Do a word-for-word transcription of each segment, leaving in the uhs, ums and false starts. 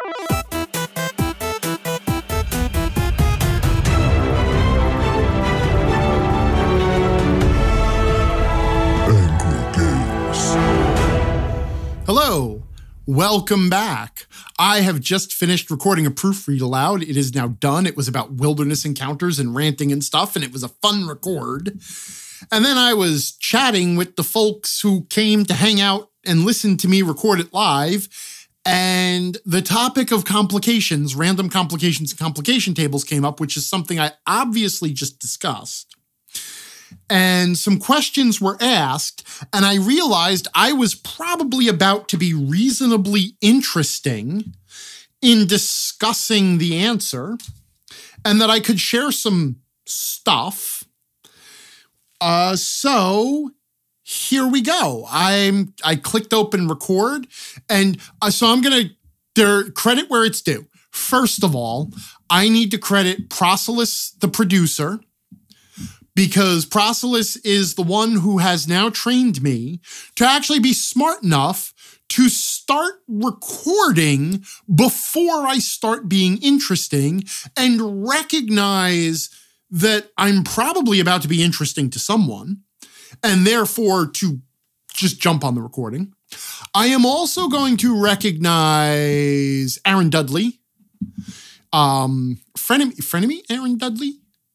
Hello, welcome back. I have just finished recording a Proofread Aloud. It is now done. It was about wilderness encounters and ranting and stuff, and it was a fun record. And then I was chatting with the folks who came to hang out and listen to me record it live, and the topic of complications, random complications and complication tables came up, which is something I obviously just discussed. And some questions were asked, and I realized I was probably about to be reasonably interesting in discussing the answer, and that I could share some stuff. Uh, so here we go. I'm I clicked open record, and uh, so I'm gonna there credit where it's due. First of all, I need to credit Procelus, the producer, because Procelus is the one who has now trained me to actually be smart enough to start recording before I start being interesting and recognize that I'm probably about to be interesting to someone, and therefore to just jump on the recording. I am also going to recognize Aaron Dudley, um, frenemy, frenemy Aaron Dudley?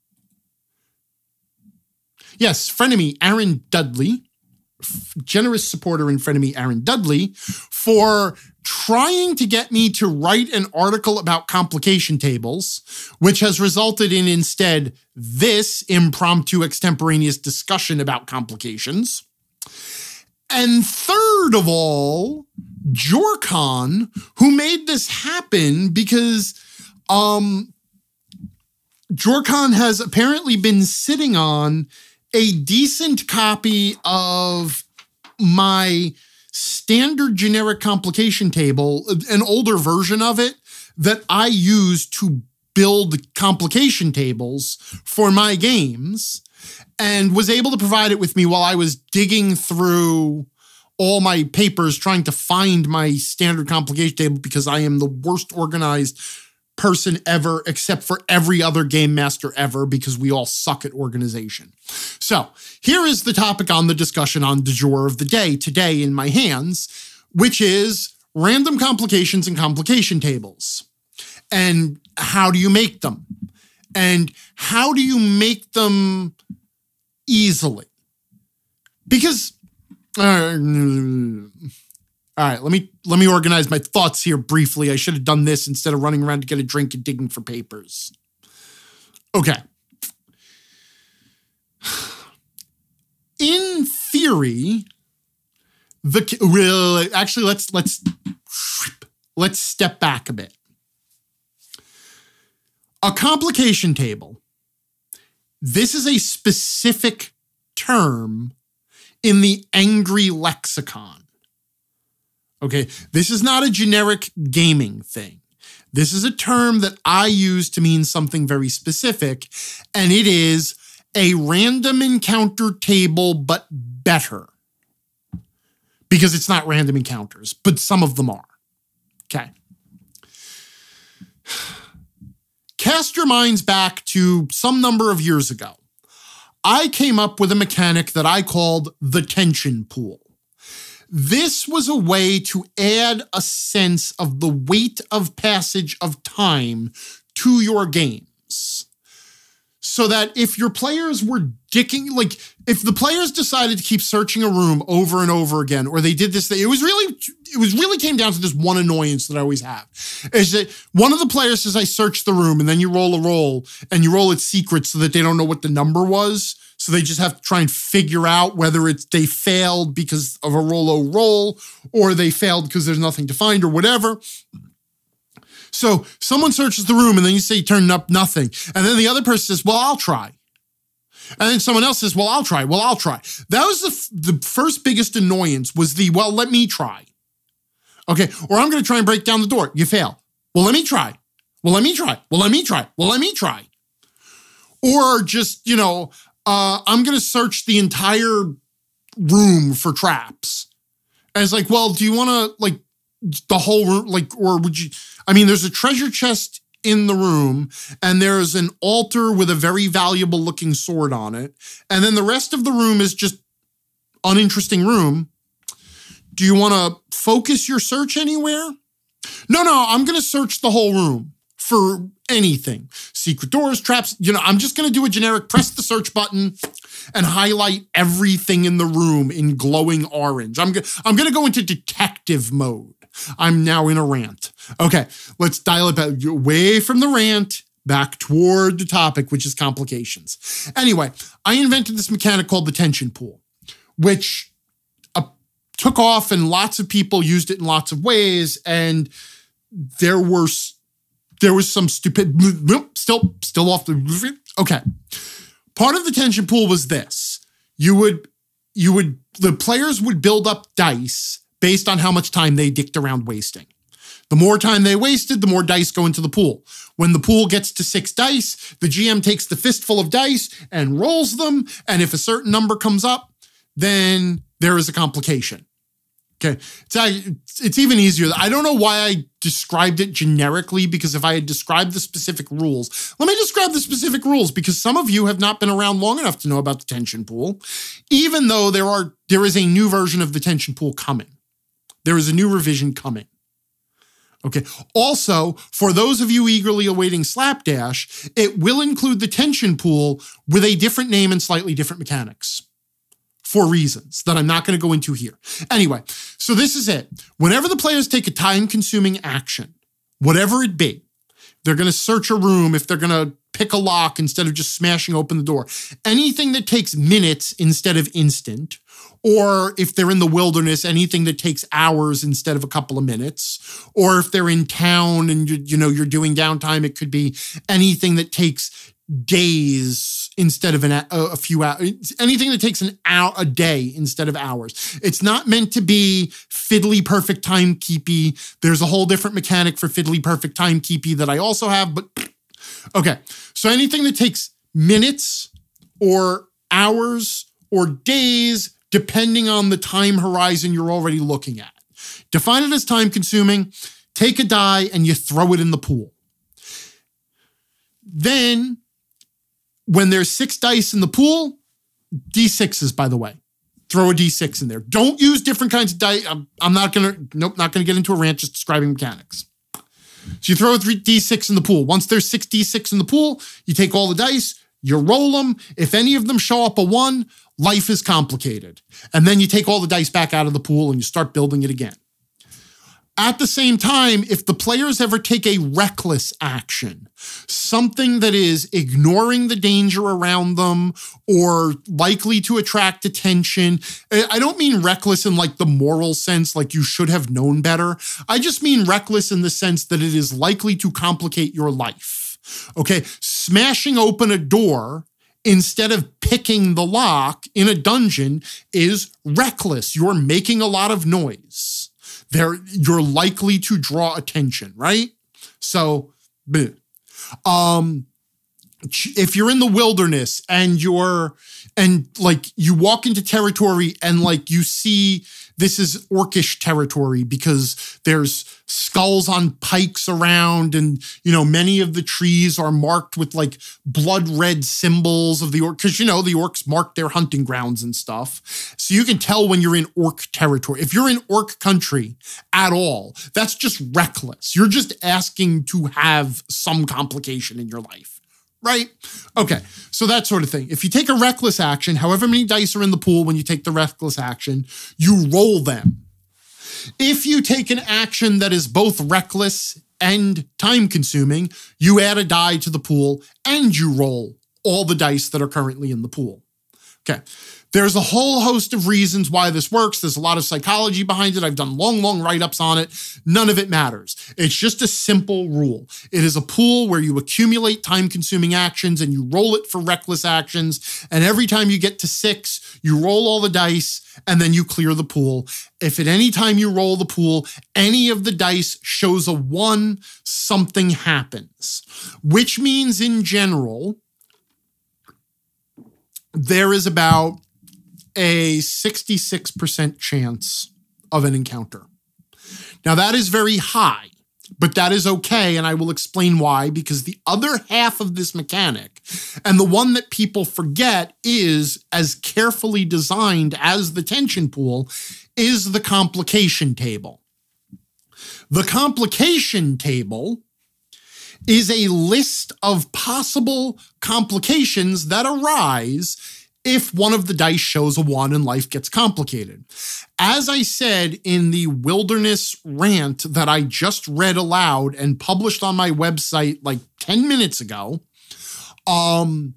Yes, frenemy Aaron Dudley, f- generous supporter and frenemy Aaron Dudley, for trying to get me to write an article about complication tables, which has resulted in instead this impromptu extemporaneous discussion about complications. And third of all, Jorcon, who made this happen because um, Jorcon has apparently been sitting on a decent copy of my standard generic complication table, an older version of it that I use to build complication tables for my games, and was able to provide it with me while I was digging through all my papers trying to find my standard complication table, because I am the worst organized person ever, except for every other game master ever, because we all suck at organization. So here is the topic on the discussion on du jour of the day today in my hands, which is random complications and complication tables. And how do you make them? And how do you make them easily? Because uh, all right, let me let me organize my thoughts here briefly. I should have done this instead of running around to get a drink and digging for papers. Okay. In theory, the well, actually let's let's let's step back a bit. A complication table. This is a specific term in the Angry lexicon. Okay, this is not a generic gaming thing. This is a term that I use to mean something very specific, and it is a random encounter table, but better. Because it's not random encounters, but some of them are. Okay. Cast your minds back to some number of years ago. I came up with a mechanic that I called the tension pool. This was a way to add a sense of the weight of passage of time to your games. So that if your players were dicking, like if the players decided to keep searching a room over and over again, or they did this thing, it was really, it was really came down to this one annoyance that I always have. Is that one of the players says, I searched the room, and then you roll a roll and you roll it secret so that they don't know what the number was. So they just have to try and figure out whether it's they failed because of a roll-o roll, or they failed because there's nothing to find, or whatever. So someone searches the room, and then you say, turn up nothing. And then the other person says, well, I'll try. And then someone else says, well, I'll try. Well, I'll try. That was the, f- the first biggest annoyance, was the, well, let me try. Okay, or I'm going to try and break down the door. You fail. Well, let me try. Well, let me try. Well, let me try. Well, let me try. Or just, you know, uh, I'm going to search the entire room for traps. And it's like, well, do you want to, like, the whole room, like, or would you, I mean, there's a treasure chest in the room and there's an altar with a very valuable looking sword on it. And then the rest of the room is just uninteresting room. Do you want to focus your search anywhere? No, no, I'm going to search the whole room for anything. Secret doors, traps, you know, I'm just going to do a generic press the search button and highlight everything in the room in glowing orange. I'm, go- I'm going to go into detective mode. I'm now in a rant. Okay, let's dial it back away from the rant, back toward the topic, which is complications. Anyway, I invented this mechanic called the tension pool, which uh, took off and lots of people used it in lots of ways. And there were, there was some stupid, still, still off the, okay. Part of the tension pool was this. You would, you would, the players would build up dice based on how much time they dicked around wasting. The more time they wasted, the more dice go into the pool. When the pool gets to six dice, the G M takes the fistful of dice and rolls them. And if a certain number comes up, then there is a complication. Okay. It's, it's even easier. I don't know why I described it generically, because if I had described the specific rules, let me describe the specific rules, because some of you have not been around long enough to know about the tension pool, even though there are, there is a new version of the tension pool coming. There is a new revision coming. Okay. Also, for those of you eagerly awaiting Slapdash, it will include the tension pool with a different name and slightly different mechanics for reasons that I'm not going to go into here. Anyway, so this is it. Whenever the players take a time-consuming action, whatever it be, they're going to search a room, if they're going to pick a lock instead of just smashing open the door, anything that takes minutes instead of instant, or if they're in the wilderness, anything that takes hours instead of a couple of minutes, or if they're in town and you, you know you're doing downtime, it could be anything that takes days instead of an, a, a few hours, anything that takes an hour, a day instead of hours. It's not meant to be fiddly perfect timekeepy. There's a whole different mechanic for fiddly perfect timekeepy that I also have, but okay. So anything that takes minutes or hours or days, depending on the time horizon you're already looking at. Define it as time consuming, take a die and you throw it in the pool. Then when there's six dice in the pool, D sixes, by the way, throw a D six in there. Don't use different kinds of dice. I'm, I'm not going to, nope, not going to get into a rant, just describing mechanics. So you throw a D six in the pool. Once there's six D six in the pool, you take all the dice, you roll them. If any of them show up a one, life is complicated. And then you take all the dice back out of the pool and you start building it again. At the same time, if the players ever take a reckless action, something that is ignoring the danger around them or likely to attract attention, I don't mean reckless in like the moral sense, like you should have known better. I just mean reckless in the sense that it is likely to complicate your life. Okay, smashing open a door instead of picking the lock in a dungeon is reckless. You're making a lot of noise. There, you're likely to draw attention, right? So, bleh. um, if you're in the wilderness and you're, and like you walk into territory and like you see this is orcish territory because there's skulls on pikes around and, you know, many of the trees are marked with like blood red symbols of the orc, because, you know, the orcs mark their hunting grounds and stuff. So you can tell when you're in orc territory. If you're in orc country at all, that's just reckless. You're just asking to have some complication in your life. Right? Okay, so that sort of thing. If you take a reckless action, however many dice are in the pool when you take the reckless action, you roll them. If you take an action that is both reckless and time-consuming, you add a die to the pool and you roll all the dice that are currently in the pool. Okay. There's a whole host of reasons why this works. There's a lot of psychology behind it. I've done long, long write-ups on it. None of it matters. It's just a simple rule. It is a pool where you accumulate time-consuming actions and you roll it for reckless actions. And every time you get to six, you roll all the dice and then you clear the pool. If at any time you roll the pool, any of the dice shows a one, something happens. Which means in general, there is about a sixty-six percent chance of an encounter. Now, that is very high, but that is okay, and I will explain why, because the other half of this mechanic, and the one that people forget is as carefully designed as the tension pool, is the complication table. The complication table is a list of possible complications that arise if one of the dice shows a one and life gets complicated. As I said in the wilderness rant that I just read aloud and published on my website like ten minutes ago, um,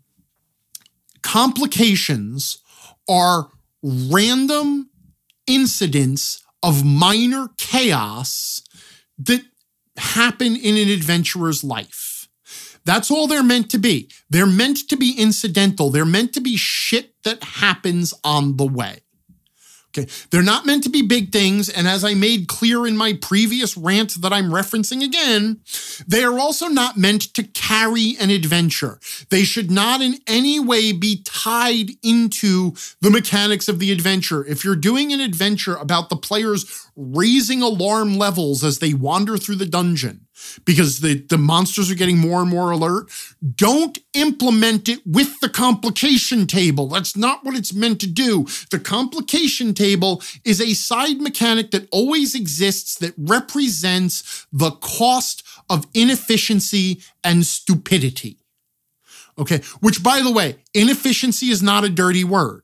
complications are random incidents of minor chaos that happen in an adventurer's life. That's all they're meant to be. They're meant to be incidental. They're meant to be shit that happens on the way. Okay, they're not meant to be big things. And as I made clear in my previous rant that I'm referencing again, they are also not meant to carry an adventure. They should not in any way be tied into the mechanics of the adventure. If you're doing an adventure about the players raising alarm levels as they wander through the dungeon, because the, the monsters are getting more and more alert, don't implement it with the complication table. That's not what it's meant to do. The complication table is a side mechanic that always exists that represents the cost of inefficiency and stupidity. Okay, which, by the way, inefficiency is not a dirty word.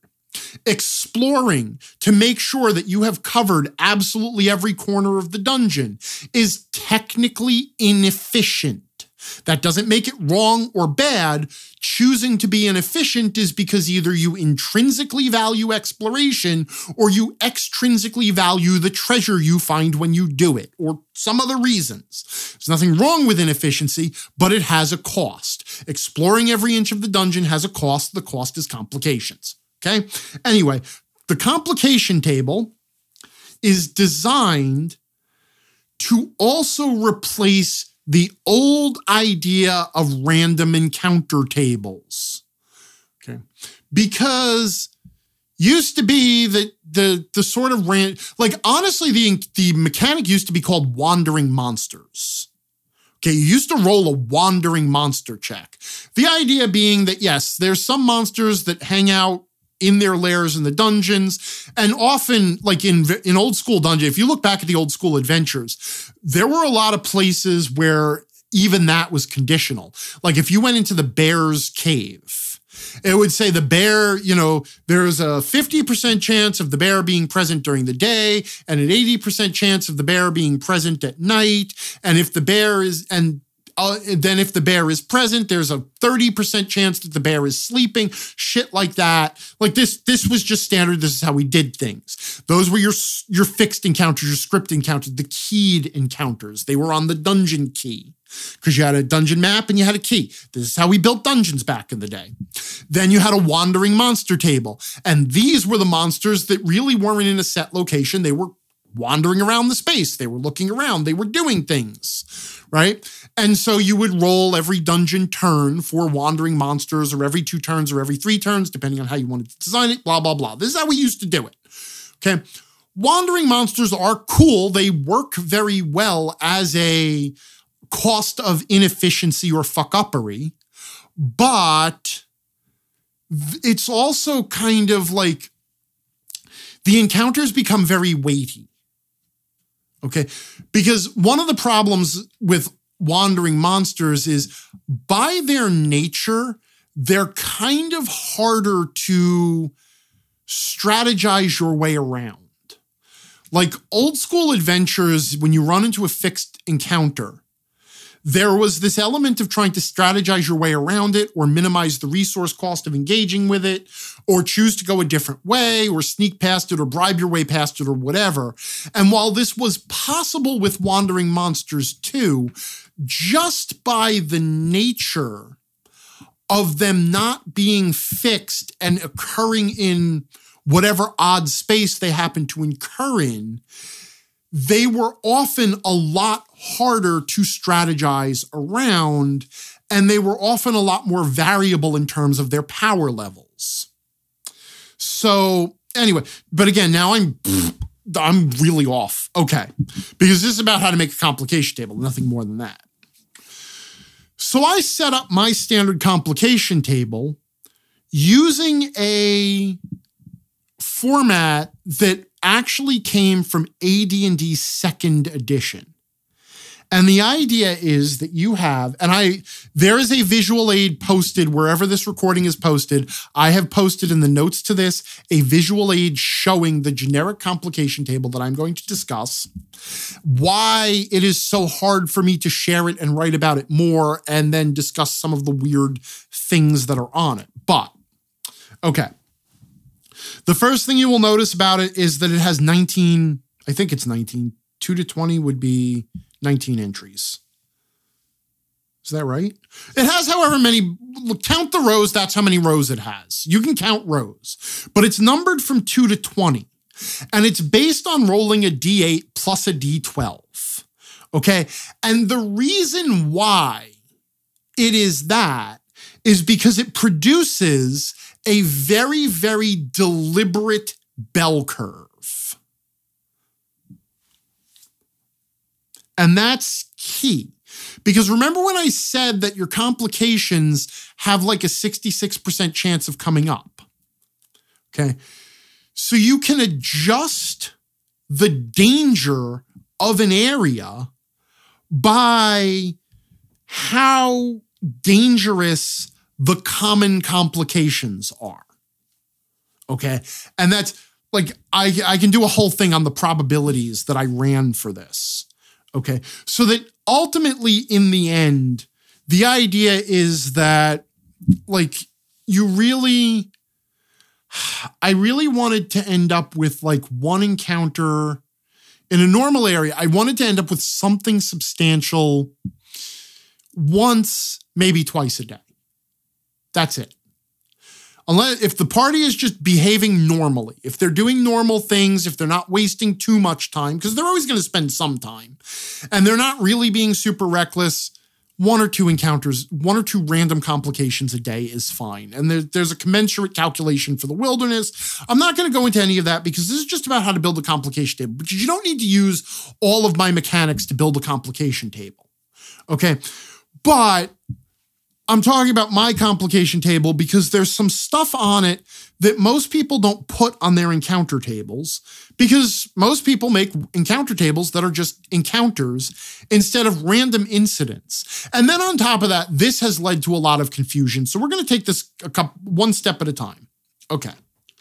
Exploring to make sure that you have covered absolutely every corner of the dungeon is technically inefficient. That doesn't make it wrong or bad. Choosing to be inefficient is because either you intrinsically value exploration or you extrinsically value the treasure you find when you do it, or some other reasons. There's nothing wrong with inefficiency, but it has a cost. Exploring every inch of the dungeon has a cost. The cost is complications. Okay. Anyway, the complication table is designed to also replace the old idea of random encounter tables. Okay. Because used to be that the, the sort of ran, like honestly, the, the mechanic used to be called wandering monsters. Okay, you used to roll a wandering monster check. The idea being that, yes, there's some monsters that hang out in their lairs in the dungeons. And often, like in, in old school dungeon, if you look back at the old school adventures, there were a lot of places where even that was conditional. Like if you went into the bear's cave, it would say the bear, you know, there's a fifty percent chance of the bear being present during the day and an eighty percent chance of the bear being present at night. And if the bear is, and Uh, then if the bear is present, there's a thirty percent chance that the bear is sleeping, shit like that. Like this, this was just standard. This is how we did things. Those were your, your fixed encounters, your script encounters, the keyed encounters. They were on the dungeon key because you had a dungeon map and you had a key. This is how we built dungeons back in the day. Then you had a wandering monster table. And these were the monsters that really weren't in a set location. They were wandering around the space. They were looking around. They were doing things, right? And so you would roll every dungeon turn for wandering monsters, or every two turns or every three turns, depending on how you wanted to design it, blah, blah, blah. This is how we used to do it, okay? Wandering monsters are cool. They work very well as a cost of inefficiency or fuck-uppery, but it's also kind of like the encounters become very weighty. Okay, because one of the problems with wandering monsters is by their nature, they're kind of harder to strategize your way around. Like old school adventures, when you run into a fixed encounter, there was this element of trying to strategize your way around it or minimize the resource cost of engaging with it or choose to go a different way or sneak past it or bribe your way past it or whatever. And while this was possible with Wandering Monsters too, just by the nature of them not being fixed and occurring in whatever odd space they happen to incur in, they were often a lot harder to strategize around, and they were often a lot more variable in terms of their power levels. So anyway, but again, now I'm I'm really off. Okay. Because this is about how to make a complication table, nothing more than that. So I set up my standard complication table using a format that actually came from A D and D second edition. And the idea is that you have, and I, there is a visual aid posted wherever this recording is posted. I have posted in the notes to this a visual aid showing the generic complication table that I'm going to discuss, why it is so hard for me to share it and write about it more, and then discuss some of the weird things that are on it. But, okay. The first thing you will notice about it is that it has nineteen, I think it's nineteen, two to twenty would be nineteen entries. Is that right? It has however many, count the rows, that's how many rows it has. You can count rows, but it's numbered from two to twenty. And it's based on rolling a D eight plus a D twelve. Okay? And the reason why it is that is because it produces a very, very deliberate bell curve. And that's key. Because remember when I said that your complications have like a sixty-six percent chance of coming up? Okay. So you can adjust the danger of an area by how dangerous the common complications are. Okay. And that's like, I, I can do a whole thing on the probabilities that I ran for this. Okay. So that ultimately in the end, the idea is that like you really, I really wanted to end up with like one encounter in a normal area. I wanted to end up with something substantial once, maybe twice a day. That's it. Unless if the party is just behaving normally, if they're doing normal things, if they're not wasting too much time, because they're always going to spend some time, and they're not really being super reckless, one or two encounters, one or two random complications a day is fine. And there, there's a commensurate calculation for the wilderness. I'm not going to go into any of that because this is just about how to build a complication table, because you don't need to use all of my mechanics to build a complication table. Okay. But I'm talking about my complication table because there's some stuff on it that most people don't put on their encounter tables, because most people make encounter tables that are just encounters instead of random incidents. And then on top of that, this has led to a lot of confusion. So we're going to take this a couple, one step at a time. Okay.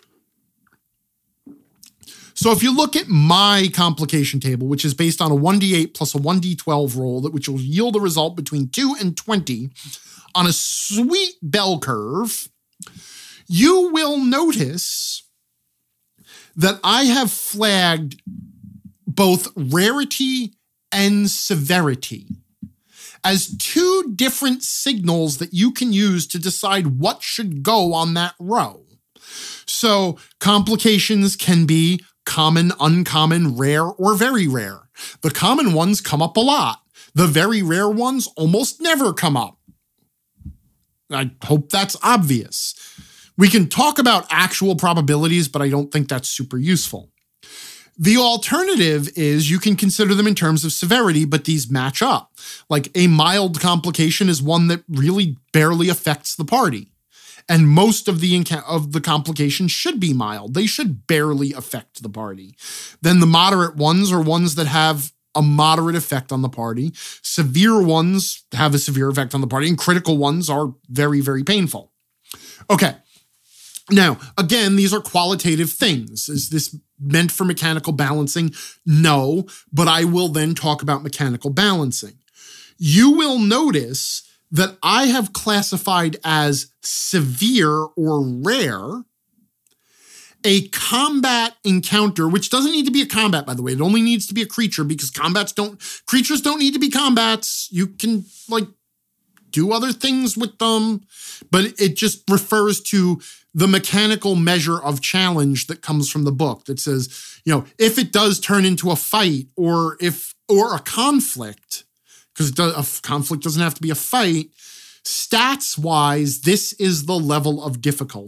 So if you look at my complication table, which is based on a one d eight plus a one d twelve roll, which will yield a result between two and twenty, on a sweet bell curve, you will notice that I have flagged both rarity and severity as two different signals that you can use to decide what should go on that row. So complications can be common, uncommon, rare, or very rare. The common ones come up a lot. The very rare ones almost never come up. I hope that's obvious. We can talk about actual probabilities, but I don't think that's super useful. The alternative is you can consider them in terms of severity, but these match up. Like a mild complication is one that really barely affects the party. And most of the inca- of the complications should be mild. They should barely affect the party. Then the moderate ones are ones that have a moderate effect on the party. Severe ones have a severe effect on the party, and critical ones are very, very painful. Okay. Now, again, these are qualitative things. Is this meant for mechanical balancing? No, but I will then talk about mechanical balancing. You will notice that I have classified as severe or rare a combat encounter, which doesn't need to be a combat, by the way. It only needs to be a creature, because combats don't, creatures don't need to be combats. You can like do other things with them, but it just refers to the mechanical measure of challenge that comes from the book that says, you know, if it does turn into a fight or if, or a conflict, because a conflict doesn't have to be a fight, stats wise, this is the level of difficulty.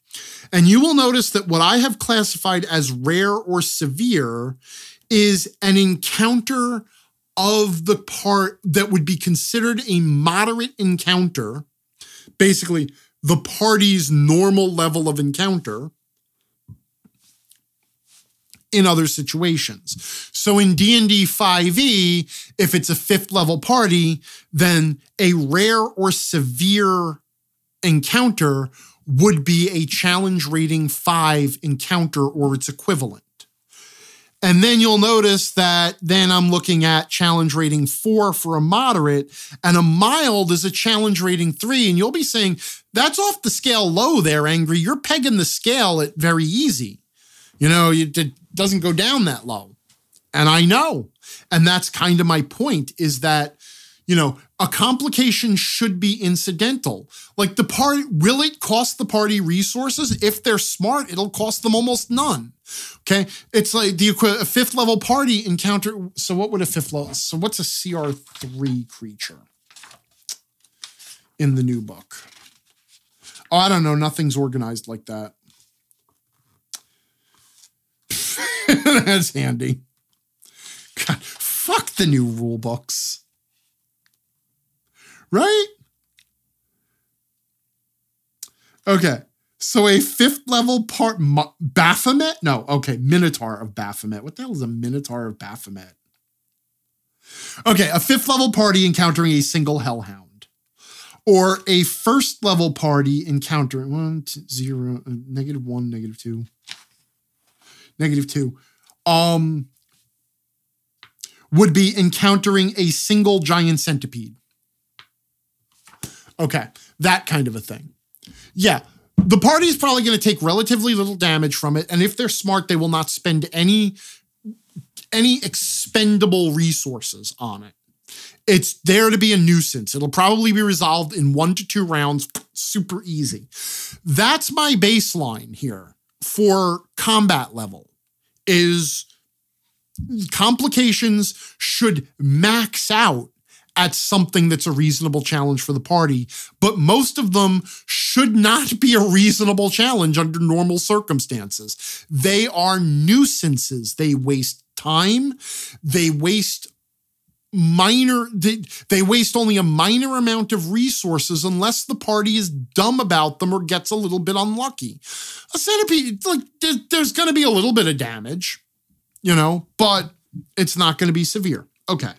And you will notice that what I have classified as rare or severe is an encounter of the part that would be considered a moderate encounter, basically the party's normal level of encounter in other situations. So in D and D five E, if it's a fifth level party, then a rare or severe encounter would be a challenge rating five encounter or its equivalent. And then you'll notice that then I'm looking at challenge rating four for a moderate, and a mild is a challenge rating three. And you'll be saying, that's off the scale low there, Angry. You're pegging the scale at very easy. You know, it doesn't go down that low. And I know. And that's kind of my point, is that, you know, a complication should be incidental. Like the party, will it cost the party resources? If they're smart, it'll cost them almost none. Okay. It's like the a fifth level party encounter. So what would a fifth level? So what's a C R three creature in the new book? Oh, I don't know. Nothing's organized like that. That's handy. God, fuck the new rule books. Right? Okay. So a fifth level part, Baphomet? No, okay, Minotaur of Baphomet. What the hell is a Minotaur of Baphomet? Okay, a fifth level party encountering a single hellhound. Or a first level party encountering one, two, zero, uh, negative one, negative two. Negative two. Um, would be encountering a single giant centipede. Okay, that kind of a thing. Yeah, the party is probably going to take relatively little damage from it, and if they're smart, they will not spend any, any expendable resources on it. It's there to be a nuisance. It'll probably be resolved in one to two rounds, super easy. That's my baseline here for combat level, is complications should max out at something that's a reasonable challenge for the party, but most of them should not be a reasonable challenge under normal circumstances. They are nuisances. They waste time. They waste minor, they, they waste only a minor amount of resources unless the party is dumb about them or gets a little bit unlucky. A centipede, like there, there's going to be a little bit of damage, you know, but it's not going to be severe. Okay.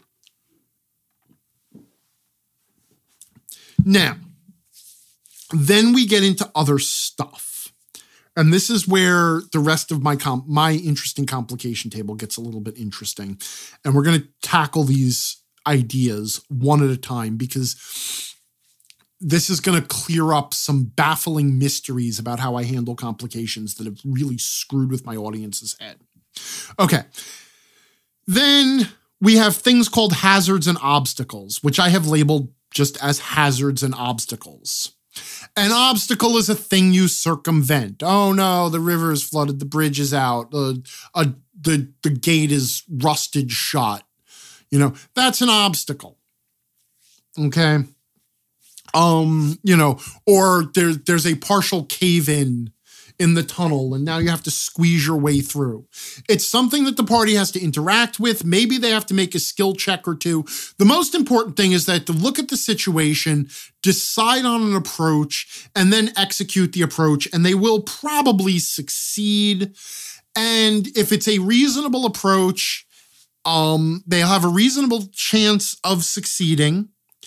Now, then we get into other stuff. And this is where the rest of my com- my interesting complication table gets a little bit interesting. And we're going to tackle these ideas one at a time because this is going to clear up some baffling mysteries about how I handle complications that have really screwed with my audience's head. Okay. Then we have things called hazards and obstacles, which I have labeled just as hazards and obstacles. An obstacle is a thing you circumvent. Oh no, the river is flooded, the bridge is out, uh, uh, the, the gate is rusted shut. You know, that's an obstacle. Okay. Um, you know, or there, there's a partial cave-in in the tunnel, and now you have to squeeze your way through. It's something that the party has to interact with. Maybe they have to make a skill check or two. The most important thing is that to look at the situation, decide on an approach, and then execute the approach, and they will probably succeed. And if it's a reasonable approach, um, they'll have a reasonable chance of succeeding.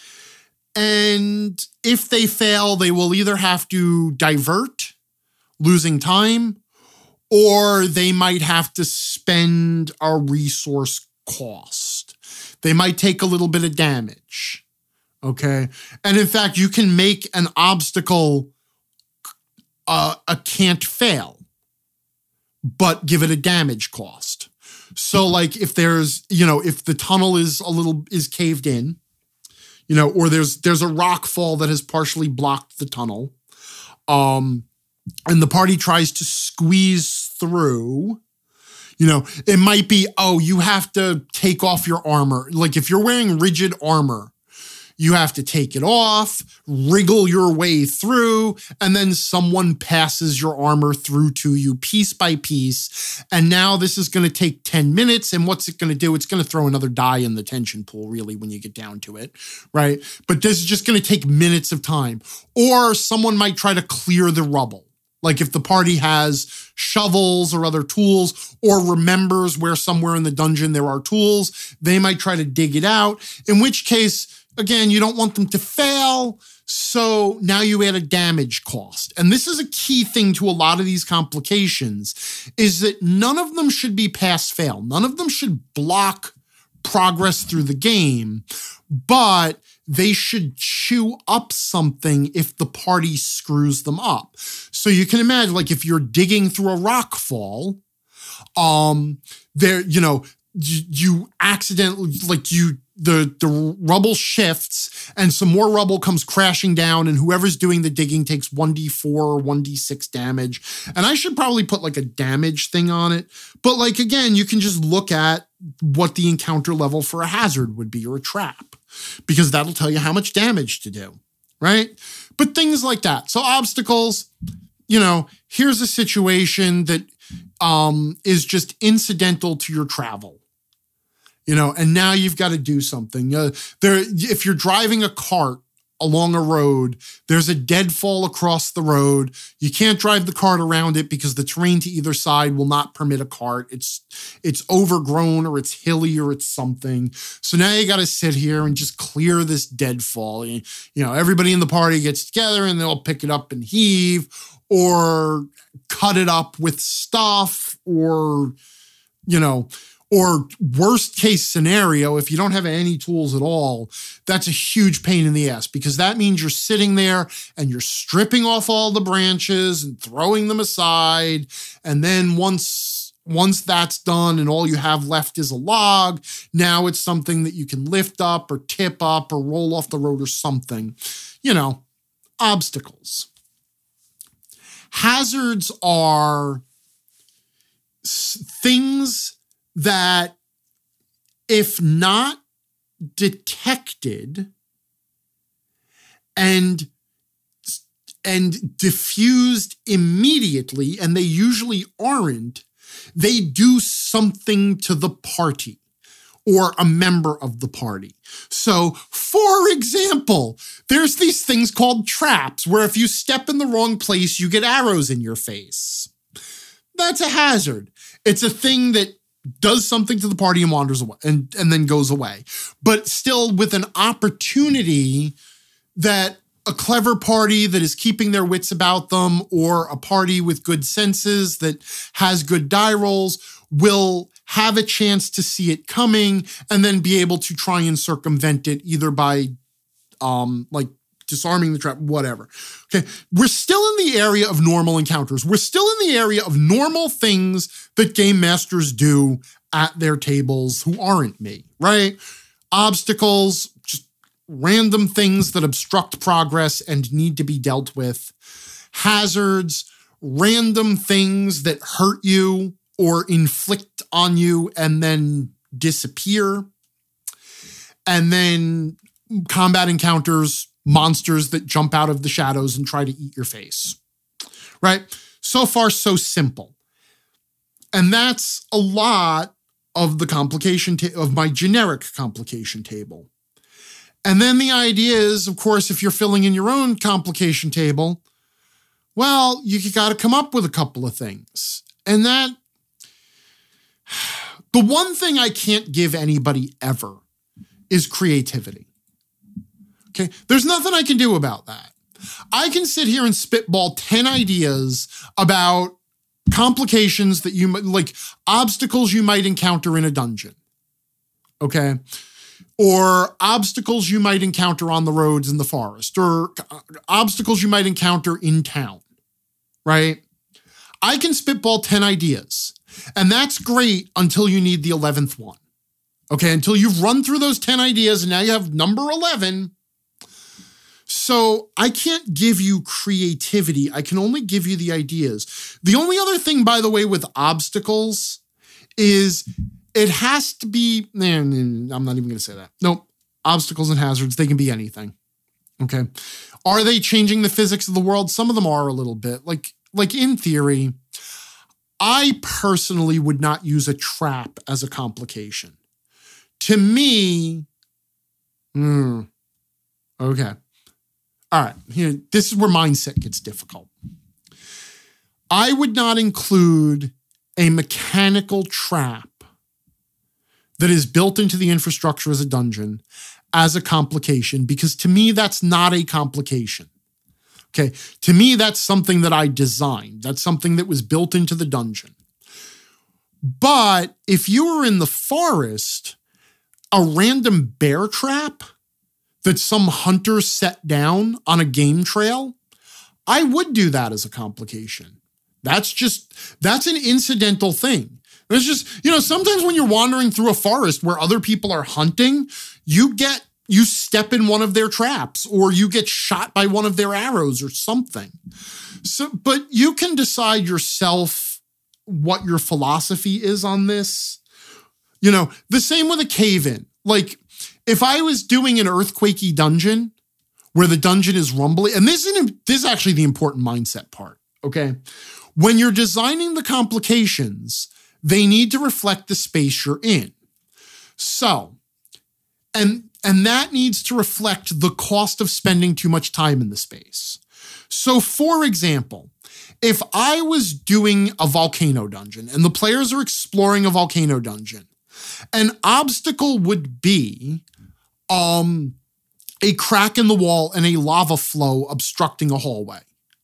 And if they fail, they will either have to divert, losing time, or they might have to spend a resource cost. They might take a little bit of damage, okay? And in fact, you can make an obstacle uh, a can't fail, but give it a damage cost. So like if there's, you know, if the tunnel is a little, is caved in, you know, or there's there's a rock fall that has partially blocked the tunnel, um, and the party tries to squeeze through, you know, it might be, oh, you have to take off your armor. Like if you're wearing rigid armor, You have to take it off, wriggle your way through, and then someone passes your armor through to you piece by piece. And now this is going to take ten minutes. And what's it going to do? It's going to throw another die in the tension pool, really, when you get down to it, right? But this is just going to take minutes of time. Or someone might try to clear the rubble. Like if the party has shovels or other tools, or remembers where somewhere in the dungeon there are tools, they might try to dig it out, in which case, again, you don't want them to fail. So now you add a damage cost. And this is a key thing to a lot of these complications, is that none of them should be pass-fail. None of them should block progress through the game, but they should chew up something if the party screws them up. So you can imagine, like, if you're digging through a rock fall, um, there, you know, you, you accidentally, like you, the, the rubble shifts and some more rubble comes crashing down, and whoever's doing the digging takes one d four or one d six damage. And I should probably put like a damage thing on it. But like, again, you can just look at what the encounter level for a hazard would be, or a trap, because that'll tell you how much damage to do, right? But things like that. So obstacles, you know, here's a situation that um, is just incidental to your travel, you know, and now you've got to do something. Uh, there, if you're driving a cart along a road, there's a deadfall across the road. You can't drive the cart around it because the terrain to either side will not permit a cart. It's it's overgrown, or it's hilly, or it's something. So now you got to sit here and just clear this deadfall. You, you know, everybody in the party gets together and they'll pick it up and heave, or cut it up with stuff, or, you know, or worst case scenario, if you don't have any tools at all, that's a huge pain in the ass, because that means you're sitting there and you're stripping off all the branches and throwing them aside. And then once, once that's done and all you have left is a log, now it's something that you can lift up or tip up or roll off the road or something. You know, obstacles. Hazards are things that, if not detected and and diffused immediately, and they usually aren't, they do something to the party or a member of the party. So, for example, there's these things called traps, where if you step in the wrong place, you get arrows in your face. That's a hazard. It's a thing that does something to the party and wanders away, and, and then goes away. But still with an opportunity that a clever party that is keeping their wits about them, or a party with good senses that has good die rolls, will have a chance to see it coming and then be able to try and circumvent it, either by um, like disarming the trap, whatever. Okay, we're still in the area of normal encounters. We're still in the area of normal things that game masters do at their tables who aren't me, right? Obstacles, just random things that obstruct progress and need to be dealt with. Hazards, random things that hurt you or inflict on you and then disappear. And then combat encounters, monsters that jump out of the shadows and try to eat your face, right? So far, so simple. And that's a lot of the complication ta- of my generic complication table. And then the idea is, of course, if you're filling in your own complication table, well, you got to come up with a couple of things. And that, the one thing I can't give anybody ever is creativity. Okay, there's nothing I can do about that. I can sit here and spitball ten ideas about complications that you might, like obstacles you might encounter in a dungeon. Okay, or obstacles you might encounter on the roads in the forest, or obstacles you might encounter in town, right? I can spitball ten ideas, and that's great until you need the eleventh one. Okay, until you've run through those ten ideas and now you have number eleven. So I can't give you creativity. I can only give you the ideas. The only other thing, by the way, with obstacles is it has to be, nah, I'm not even going to say that. Nope. obstacles and hazards, they can be anything. Okay. Are they changing the physics of the world? Some of them are a little bit. Like, like in theory, I personally would not use a trap as a complication. To me, hmm, okay. All right, here, this is where mindset gets difficult. I would not include a mechanical trap that is built into the infrastructure as a dungeon as a complication, because to me, that's not a complication. Okay, to me, that's something that I designed. That's something that was built into the dungeon. But if you were in the forest, a random bear trap that some hunter set down on a game trail, I would do that as a complication. That's just, that's an incidental thing. It's just, you know, sometimes when you're wandering through a forest where other people are hunting, you get, you step in one of their traps or you get shot by one of their arrows or something. So, but you can decide yourself what your philosophy is on this. You know, the same with a cave-in. Like, if I was doing an earthquakey dungeon where the dungeon is rumbly, and this is, this is actually the important mindset part, okay? When you're designing the complications, they need to reflect the space you're in. So, and, and that needs to reflect the cost of spending too much time in the space. So, for example, if I was doing a volcano dungeon and the players are exploring a volcano dungeon, an obstacle would be um, a crack in the wall and a lava flow obstructing a hallway.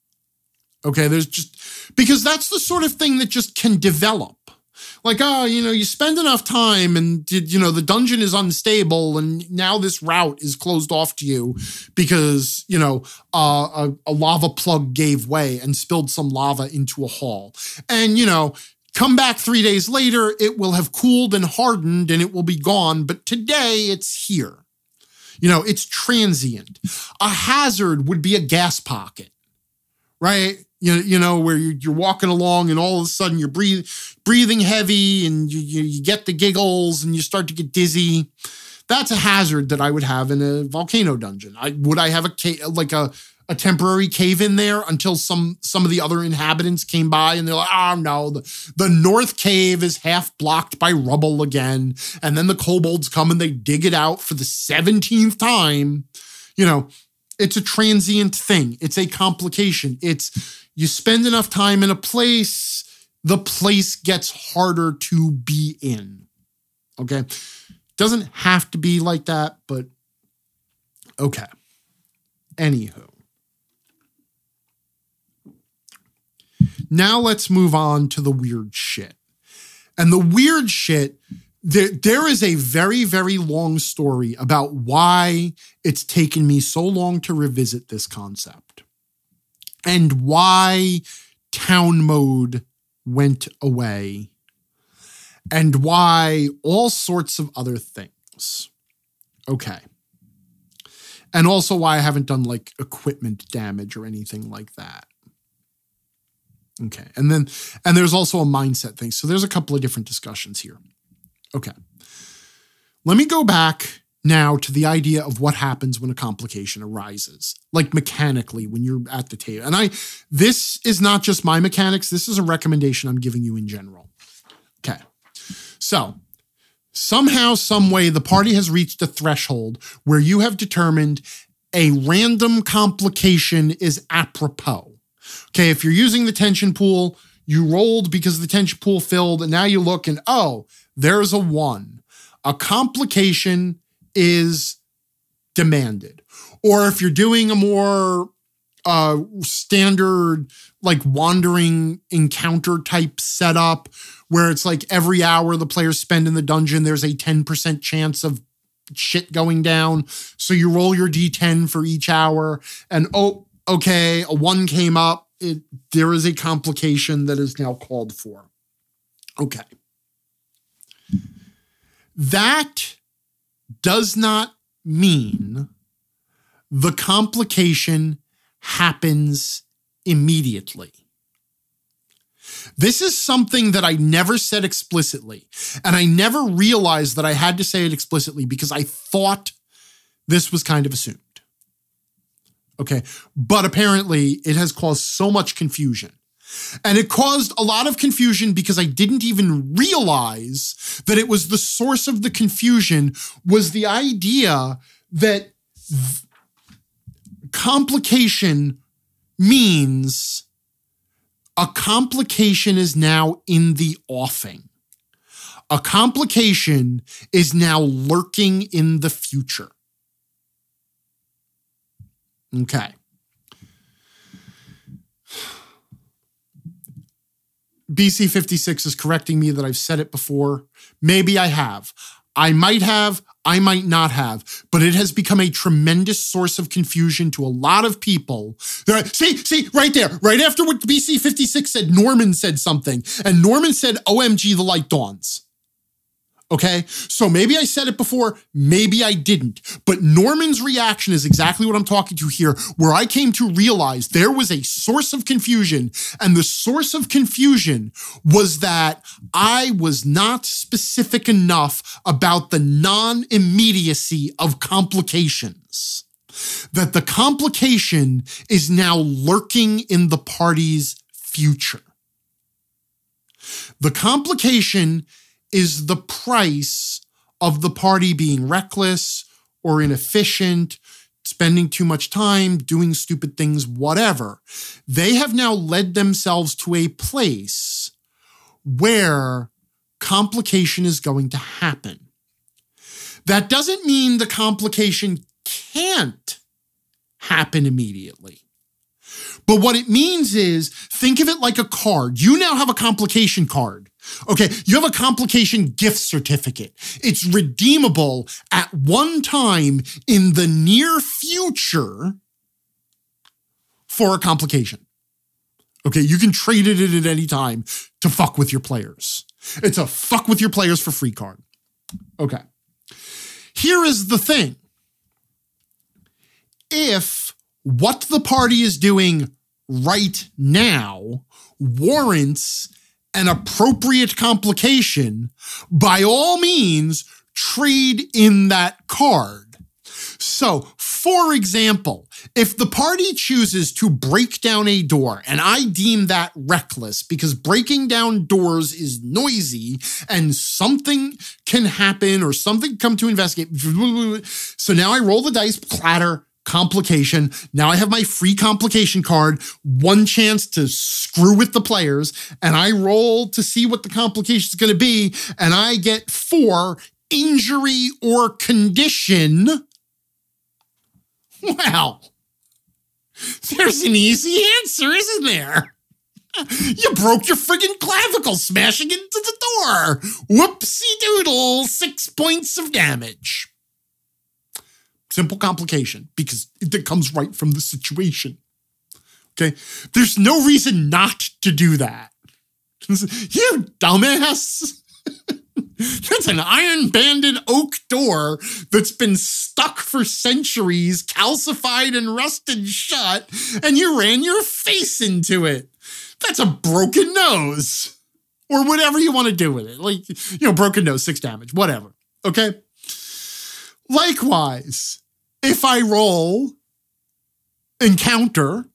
Okay, there's just, because that's the sort of thing that just can develop. Like, oh, you know, you spend enough time and, you know, the dungeon is unstable and now this route is closed off to you because, you know, uh, a, a lava plug gave way and spilled some lava into a hall. And, you know, come back three days later, it will have cooled and hardened and it will be gone. But today it's here. You know, it's transient. A hazard would be a gas pocket, right? You, you know, where you're, you're walking along and all of a sudden you're breathing, breathing heavy and you, you, you get the giggles and you start to get dizzy. That's a hazard that I would have in a volcano dungeon. I would I have a ca- like a, a temporary cave in there until some some of the other inhabitants came by and they're like, oh no, the, the north cave is half blocked by rubble again. And then the kobolds come and they dig it out for the seventeenth time. You know, it's a transient thing. It's a complication. It's, you spend enough time in a place, the place gets harder to be in. Okay? Doesn't have to be like that, but okay. Anywho. Now let's move on to the weird shit. And the weird shit, there, there is a very, very long story about why it's taken me so long to revisit this concept and why town mode went away and why all sorts of other things. Okay. And also why I haven't done like equipment damage or anything like that. Okay. And then, and there's also a mindset thing. So there's a couple of different discussions here. Okay. Let me go back now to the idea of what happens when a complication arises, like mechanically when you're at the table. And I, this is not just my mechanics. This is a recommendation I'm giving you in general. Okay. So somehow, some way, the party has reached a threshold where you have determined a random complication is apropos. Okay, if you're using the tension pool, you rolled because the tension pool filled, and now you look and, oh, there's a one. A complication is demanded. Or if you're doing a more uh, standard, like wandering encounter type setup, where it's like every hour the players spend in the dungeon, there's a ten percent chance of shit going down. So you roll your D ten for each hour, and oh, okay, a one came up. It, there is a complication that is now called for. Okay. That does not mean the complication happens immediately. This is something that I never said explicitly, and I never realized that I had to say it explicitly because I thought this was kind of assumed. Okay, but apparently it has caused so much confusion. And it caused a lot of confusion because I didn't even realize that it was the source of the confusion was the idea that th- complication means a complication is now in the offing. A complication is now lurking in the future. Okay. B C fifty-six is correcting me that I've said it before. Maybe I have. I might have. I might not have. But it has become a tremendous source of confusion to a lot of people. See, see, right there. Right after what B C fifty-six said, Norman said something. And Norman said, O M G, the light dawns. Okay, so maybe I said it before, maybe I didn't. But Norman's reaction is exactly what I'm talking to here, where I came to realize there was a source of confusion, and the source of confusion was that I was not specific enough about the non-immediacy of complications. That the complication is now lurking in the party's future. The complication is the price of the party being reckless or inefficient, spending too much time, doing stupid things, whatever. They have now led themselves to a place where complication is going to happen. That doesn't mean the complication can't happen immediately. But what it means is, think of it like a card. You now have a complication card. Okay, you have a complication gift certificate. It's redeemable at one time in the near future for a complication. Okay, you can trade it in at any time to fuck with your players. It's a fuck with your players for free card. Okay. Here is the thing. If what the party is doing right now warrants an appropriate complication, by all means, trade in that card. So, for example, if the party chooses to break down a door, and I deem that reckless because breaking down doors is noisy and something can happen or something come to investigate. So now I roll the dice, clatter, complication. Now I have my free complication card, one chance to screw with the players, and I roll to see what the complication is going to be, and I get four, injury or condition. Well, there's an easy answer, isn't there? You broke your friggin' clavicle smashing into the door. Whoopsie doodle, six points of damage. Simple complication, because it comes right from the situation. Okay? There's no reason not to do that. You dumbass. That's an iron-banded oak door that's been stuck for centuries, calcified and rusted shut, and you ran your face into it. That's a broken nose. Or whatever you want to do with it. Like, you know, broken nose, six damage, whatever. Okay? Likewise, if I roll encounter,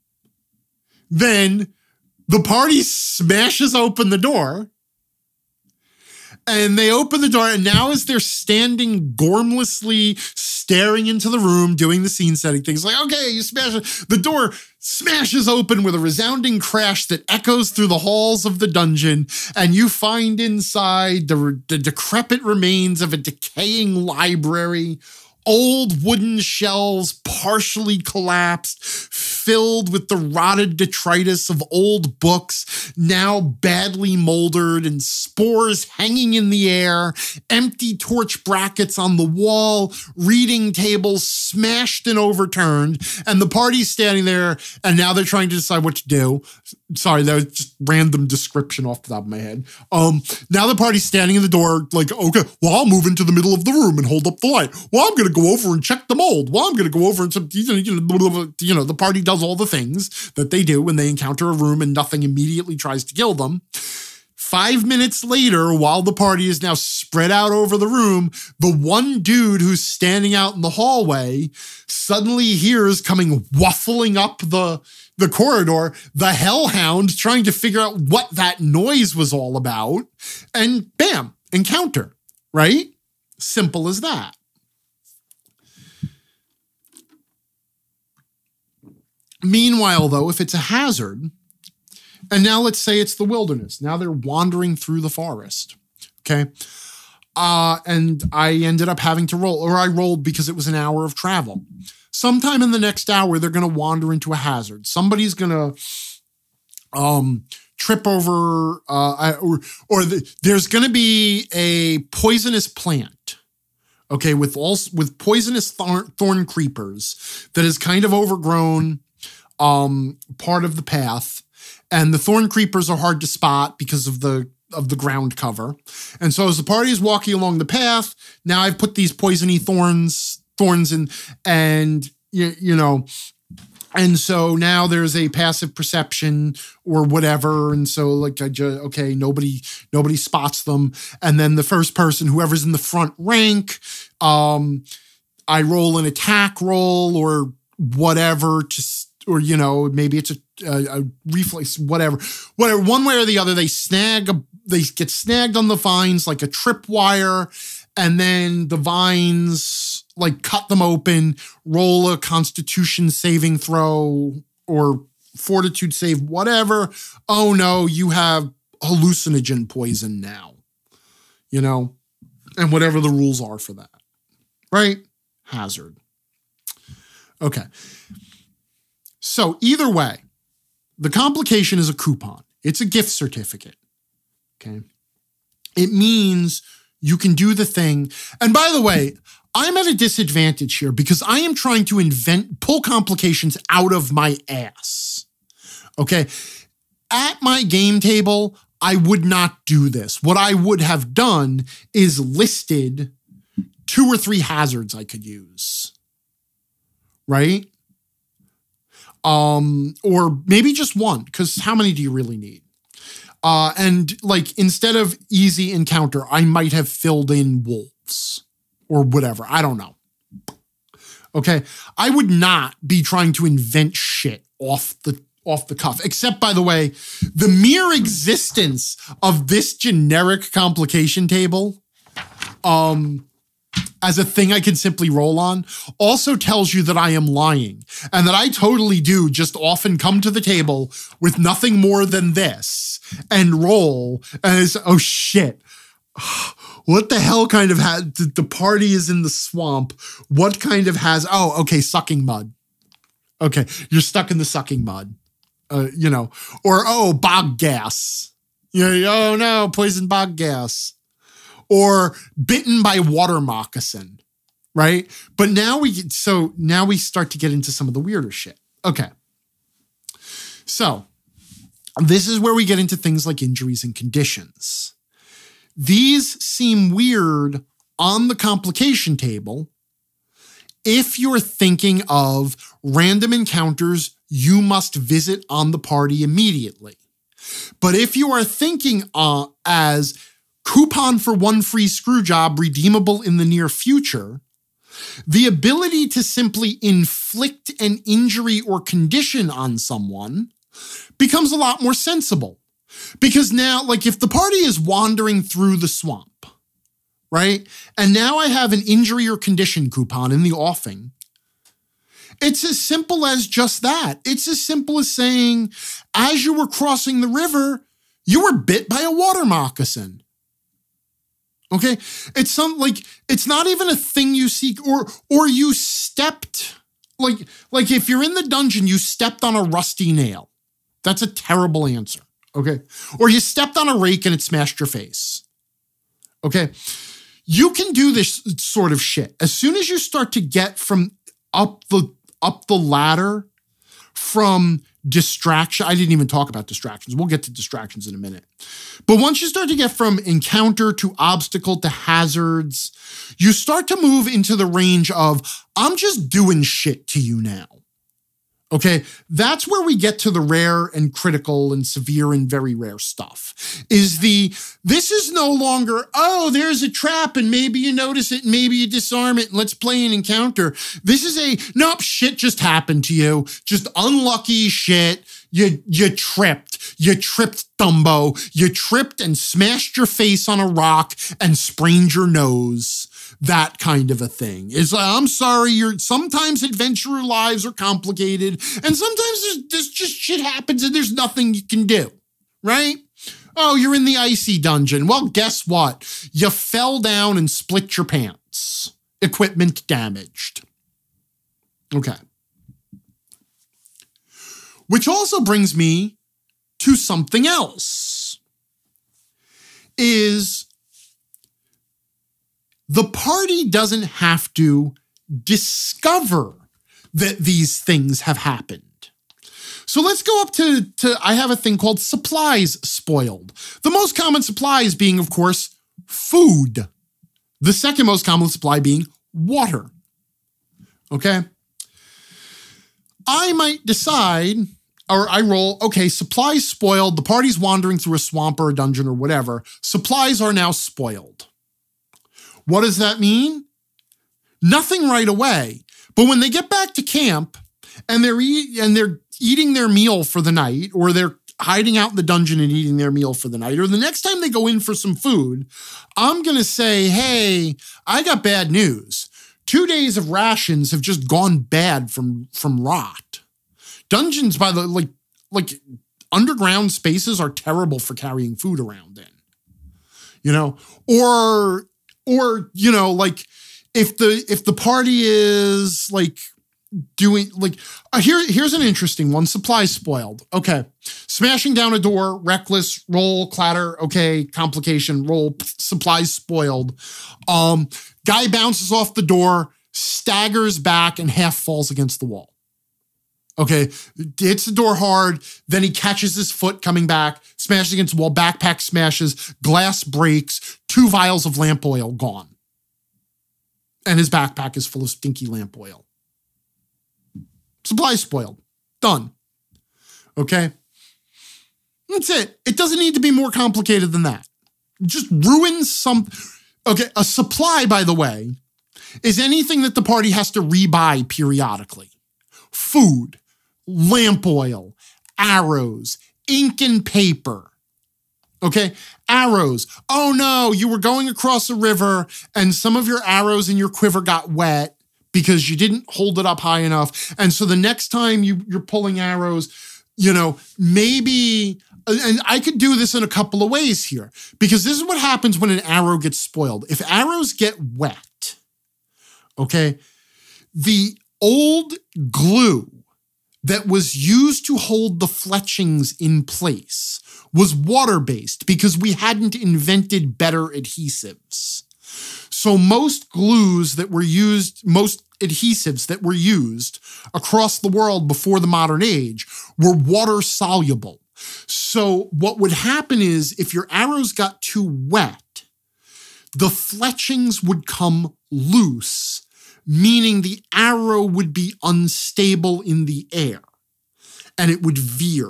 then the party smashes open the door, and they open the door, and now as they're standing gormlessly staring into the room, doing the scene setting things, like, okay, you smash it. The door smashes open with a resounding crash that echoes through the halls of the dungeon, and you find inside the, the decrepit remains of a decaying library, old wooden shelves partially collapsed, filled with the rotted detritus of old books, now badly moldered, and spores hanging in the air, empty torch brackets on the wall, reading tables smashed and overturned, and the party's standing there, and now they're trying to decide what to do. Sorry, that was just random description off the top of my head. Um, now the party's standing in the door, like, okay, well, I'll move into the middle of the room and hold up the light. Well, I'm going to go over and check the mold. Well, I'm going to go over and, some, you know, you know, the party does all the things that they do when they encounter a room and nothing immediately tries to kill them. Five minutes later, while the party is now spread out over the room, the one dude who's standing out in the hallway suddenly hears coming waffling up the, the corridor, the hellhound trying to figure out what that noise was all about. And bam, encounter, right? Simple as that. Meanwhile, though, if it's a hazard, and now let's say it's the wilderness. Now they're wandering through the forest, okay? Uh, and I ended up having to roll, or I rolled because it was an hour of travel. Sometime in the next hour, they're going to wander into a hazard. Somebody's going to um, trip over, uh, or, or the, there's going to be a poisonous plant, okay, with all with poisonous thorn, thorn creepers that is kind of overgrown um, part of the path. And the thorn creepers are hard to spot because of the of the ground cover. And so as the party is walking along the path, now I've put these poisony thorns thorns in, and you, you know, and so now there's a passive perception or whatever. And so like I just okay, nobody nobody spots them. And then the first person, whoever's in the front rank, um, I roll an attack roll or whatever to. Or, you know, maybe it's a, a, a reflex, whatever, whatever. One way or the other, they snag, a, they get snagged on the vines like a tripwire, and then the vines like cut them open, roll a Constitution saving throw or fortitude save, whatever. Oh no, you have hallucinogen poison now, you know, and whatever the rules are for that, right? Hazard. Okay. So either way, the complication is a coupon. It's a gift certificate, okay? It means you can do the thing. And by the way, I'm at a disadvantage here because I am trying to invent, pull complications out of my ass, okay? At my game table, I would not do this. What I would have done is listed two or three hazards I could use, right? Um, or maybe just one, because how many do you really need? Uh, and like, instead of easy encounter, I might have filled in wolves or whatever. I don't know. Okay. I would not be trying to invent shit off the, off the cuff, except by the way, the mere existence of this generic complication table, um, as a thing I can simply roll on, also tells you that I am lying and that I totally do just often come to the table with nothing more than this and roll and it's, oh shit, what the hell kind of has, the party is in the swamp. What kind of has, oh, okay, sucking mud. Okay, you're stuck in the sucking mud, uh, you know, or, oh, bog gas. You know, oh no, poison bog gas. Or bitten by water moccasin, right? But now we get, so now we start to get into some of the weirder shit. Okay. So this is where we get into things like injuries and conditions. These seem weird on the complication table if you're thinking of random encounters you must visit on the party immediately. But if you are thinking uh, as coupon for one free screw job redeemable in the near future, the ability to simply inflict an injury or condition on someone becomes a lot more sensible. Because now, like if the party is wandering through the swamp, right? And now I have an injury or condition coupon in the offing. It's as simple as just that. It's as simple as saying, as you were crossing the river, you were bit by a water moccasin. Okay, it's some like it's not even a thing you seek, or or you stepped like like if you're in the dungeon, you stepped on a rusty nail. That's a terrible answer. Okay, or you stepped on a rake and it smashed your face. Okay, you can do this sort of shit as soon as you start to get from up the up the ladder from distraction. I didn't even talk about distractions. We'll get to distractions in a minute. But once you start to get from encounter to obstacle to hazards, you start to move into the range of, I'm just doing shit to you now. Okay, that's where we get to the rare and critical and severe and very rare stuff. Is the, this is no longer, oh, there's a trap and maybe you notice it and maybe you disarm it and let's play an encounter. This is a, nope, shit just happened to you. Just unlucky shit. You, you tripped. You tripped, Dumbo. You tripped and smashed your face on a rock and sprained your nose. That kind of a thing. It's like, I'm sorry, you're sometimes adventurer lives are complicated, and sometimes there's, there's just shit happens and there's nothing you can do, right? Oh, you're in the icy dungeon. Well, guess what? You fell down and split your pants. Equipment damaged. Okay. Which also brings me to something else. Is the party doesn't have to discover that these things have happened. So let's go up to, to, I have a thing called supplies spoiled. The most common supplies being, of course, food. The second most common supply being water. Okay? I might decide, or I roll, okay, supplies spoiled. The party's wandering through a swamp or a dungeon or whatever. Supplies are now spoiled. What does that mean? Nothing right away. But when they get back to camp and they're eat, and they're eating their meal for the night, or they're hiding out in the dungeon and eating their meal for the night, or the next time they go in for some food, I'm going to say, hey, I got bad news. Two days of rations have just gone bad from, from rot. Dungeons, by the like, like underground spaces are terrible for carrying food around in. You know, or Or, you know, like if the if the party is like doing like uh, here here's an interesting one. Supplies spoiled. Okay. Smashing down a door, reckless, roll, clatter, okay, complication, roll, pff, supplies spoiled. Um, guy bounces off the door, staggers back, and half falls against the wall. Okay, hits the door hard, then he catches his foot coming back, smashes against the wall, backpack smashes, glass breaks, two vials of lamp oil gone. And his backpack is full of stinky lamp oil. Supply spoiled. Done. Okay? That's it. It doesn't need to be more complicated than that. Just ruin some... Okay, a supply, by the way, is anything that the party has to rebuy periodically. Food, lamp oil, arrows, ink and paper. Okay, arrows. Oh no, you were going across a river and some of your arrows in your quiver got wet because you didn't hold it up high enough. And so the next time you, you're pulling arrows, you know, maybe, and I could do this in a couple of ways here, because this is what happens when an arrow gets spoiled. If arrows get wet, okay, the old glue that was used to hold the fletchings in place was water-based because we hadn't invented better adhesives. So most glues that were used, most adhesives that were used across the world before the modern age were water-soluble. So what would happen is if your arrows got too wet, the fletchings would come loose, meaning the arrow would be unstable in the air and it would veer.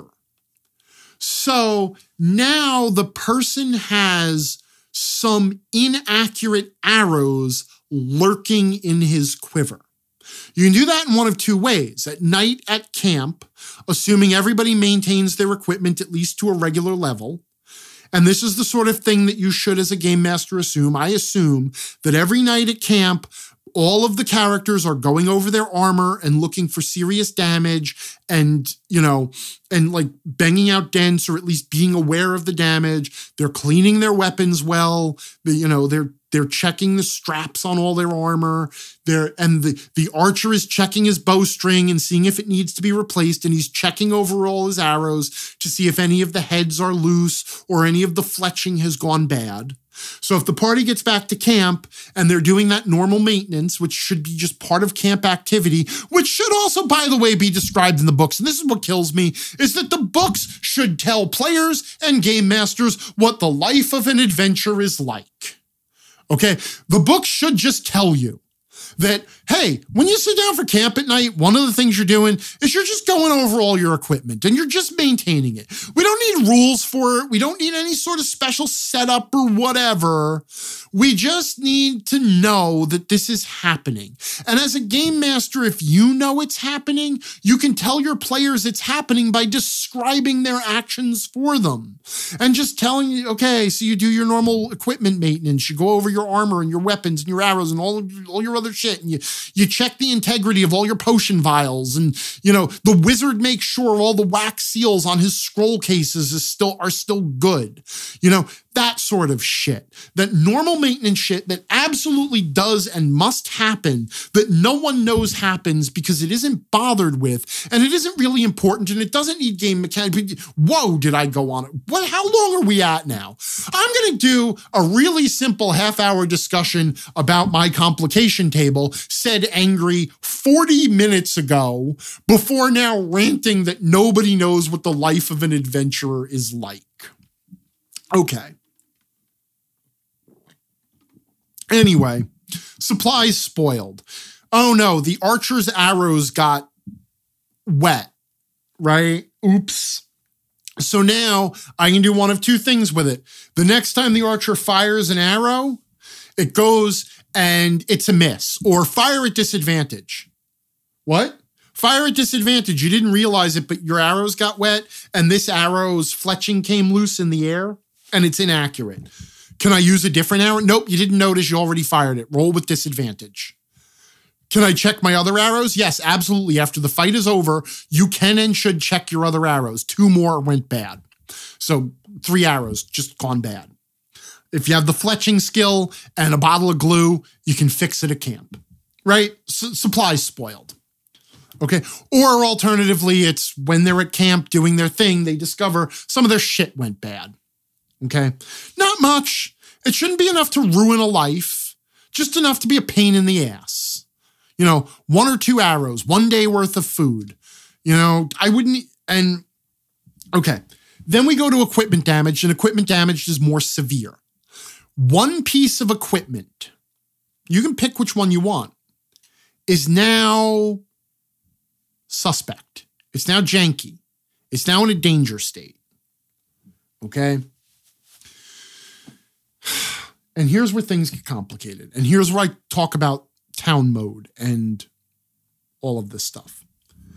So now the person has some inaccurate arrows lurking in his quiver. You can do that in one of two ways. At night at camp, assuming everybody maintains their equipment at least to a regular level. And this is the sort of thing that you should, as a game master, assume. I assume that every night at camp, all of the characters are going over their armor and looking for serious damage and, you know, and like banging out dents or at least being aware of the damage. They're cleaning their weapons well. You know, they're they're checking the straps on all their armor. They're, and the, the archer is checking his bowstring and seeing if it needs to be replaced. And he's checking over all his arrows to see if any of the heads are loose or any of the fletching has gone bad. So if the party gets back to camp and they're doing that normal maintenance, which should be just part of camp activity, which should also, by the way, be described in the books. And this is what kills me, is that the books should tell players and game masters what the life of an adventure is like. Okay? The books should just tell you that, hey, when you sit down for camp at night, one of the things you're doing is you're just going over all your equipment and you're just maintaining it. We don't need rules for it. We don't need any sort of special setup or whatever. We just need to know that this is happening. And as a game master, if you know it's happening, you can tell your players it's happening by describing their actions for them and just telling you, okay, so you do your normal equipment maintenance. You go over your armor and your weapons and your arrows and all, all your other shit. And you, you check the integrity of all your potion vials. And, you know, the wizard makes sure all the wax seals on his scroll cases is still, are still good. You know, that sort of shit. That normal maintenance shit that absolutely does and must happen, that no one knows happens because it isn't bothered with and it isn't really important and it doesn't need game mechanics. Whoa, did I go on it? What, how long are we at now? I'm going to do a really simple half hour discussion about my complication table, said angry forty minutes ago, before now ranting that nobody knows what the life of an adventurer is like. Okay. Anyway, supplies spoiled. Oh no, the archer's arrows got wet, right? Oops. So now I can do one of two things with it. The next time the archer fires an arrow, it goes and it's a miss, or fire at disadvantage. What? Fire at disadvantage. You didn't realize it, but your arrows got wet and this arrow's fletching came loose in the air and it's inaccurate. Can I use a different arrow? Nope, you didn't notice, you already fired it. Roll with disadvantage. Can I check my other arrows? Yes, absolutely. After the fight is over, you can and should check your other arrows. Two more went bad. So three arrows just gone bad. If you have the fletching skill and a bottle of glue, you can fix it at camp, right? S- supplies spoiled. Okay. Or alternatively, it's when they're at camp doing their thing, they discover some of their shit went bad. Okay. Not much. It shouldn't be enough to ruin a life, just enough to be a pain in the ass. You know, one or two arrows, one day worth of food. You know, I wouldn't, and okay. Then we go to equipment damage, and equipment damage is more severe. One piece of equipment, you can pick which one you want, is now suspect. It's now janky. It's now in a danger state. Okay? And here's where things get complicated. And here's where I talk about town mode and all of this stuff.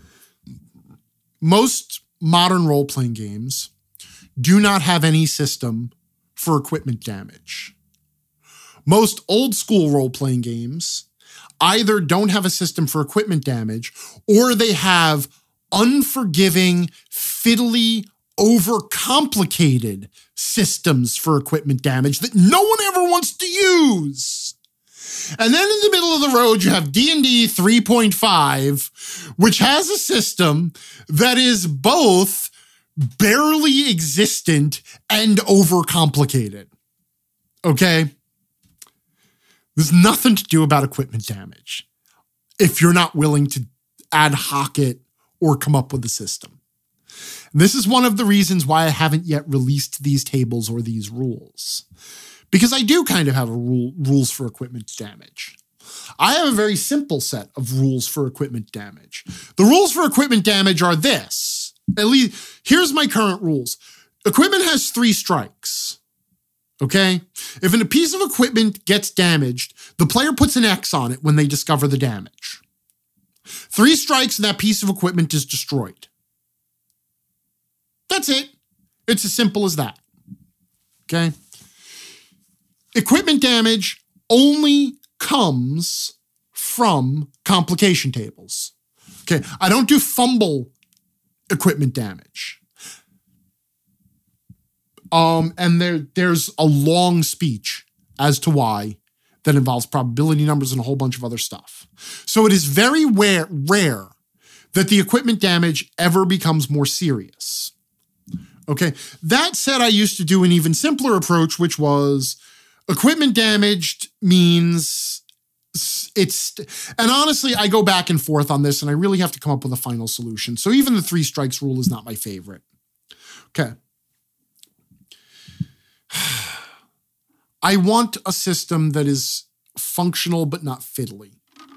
Most modern role-playing games do not have any system for equipment damage. Most old-school role-playing games either don't have a system for equipment damage or they have unforgiving, fiddly, overcomplicated systems for equipment damage that no one ever wants to use. And then in the middle of the road, you have D and D three point five, which has a system that is both barely existent and overcomplicated. Okay? There's nothing to do about equipment damage if you're not willing to ad hoc it or come up with a system. This is one of the reasons why I haven't yet released these tables or these rules. Because I do kind of have a rule rules for equipment damage. I have a very simple set of rules for equipment damage. The rules for equipment damage are this. At least, here's my current rules. Equipment has three strikes. Okay? If a piece of equipment gets damaged, the player puts an X on it when they discover the damage. Three strikes and that piece of equipment is destroyed. That's it. It's as simple as that. Okay? Equipment damage only comes from complication tables. Okay? I don't do fumble equipment damage. Um, and there, there's a long speech as to why that involves probability numbers and a whole bunch of other stuff. So it is very rare, rare that the equipment damage ever becomes more serious. Okay. That said, I used to do an even simpler approach, which was equipment damaged means it's, and honestly, I go back and forth on this and I really have to come up with a final solution. So even the three strikes rule is not my favorite. Okay. I want a system that is functional but not fiddly.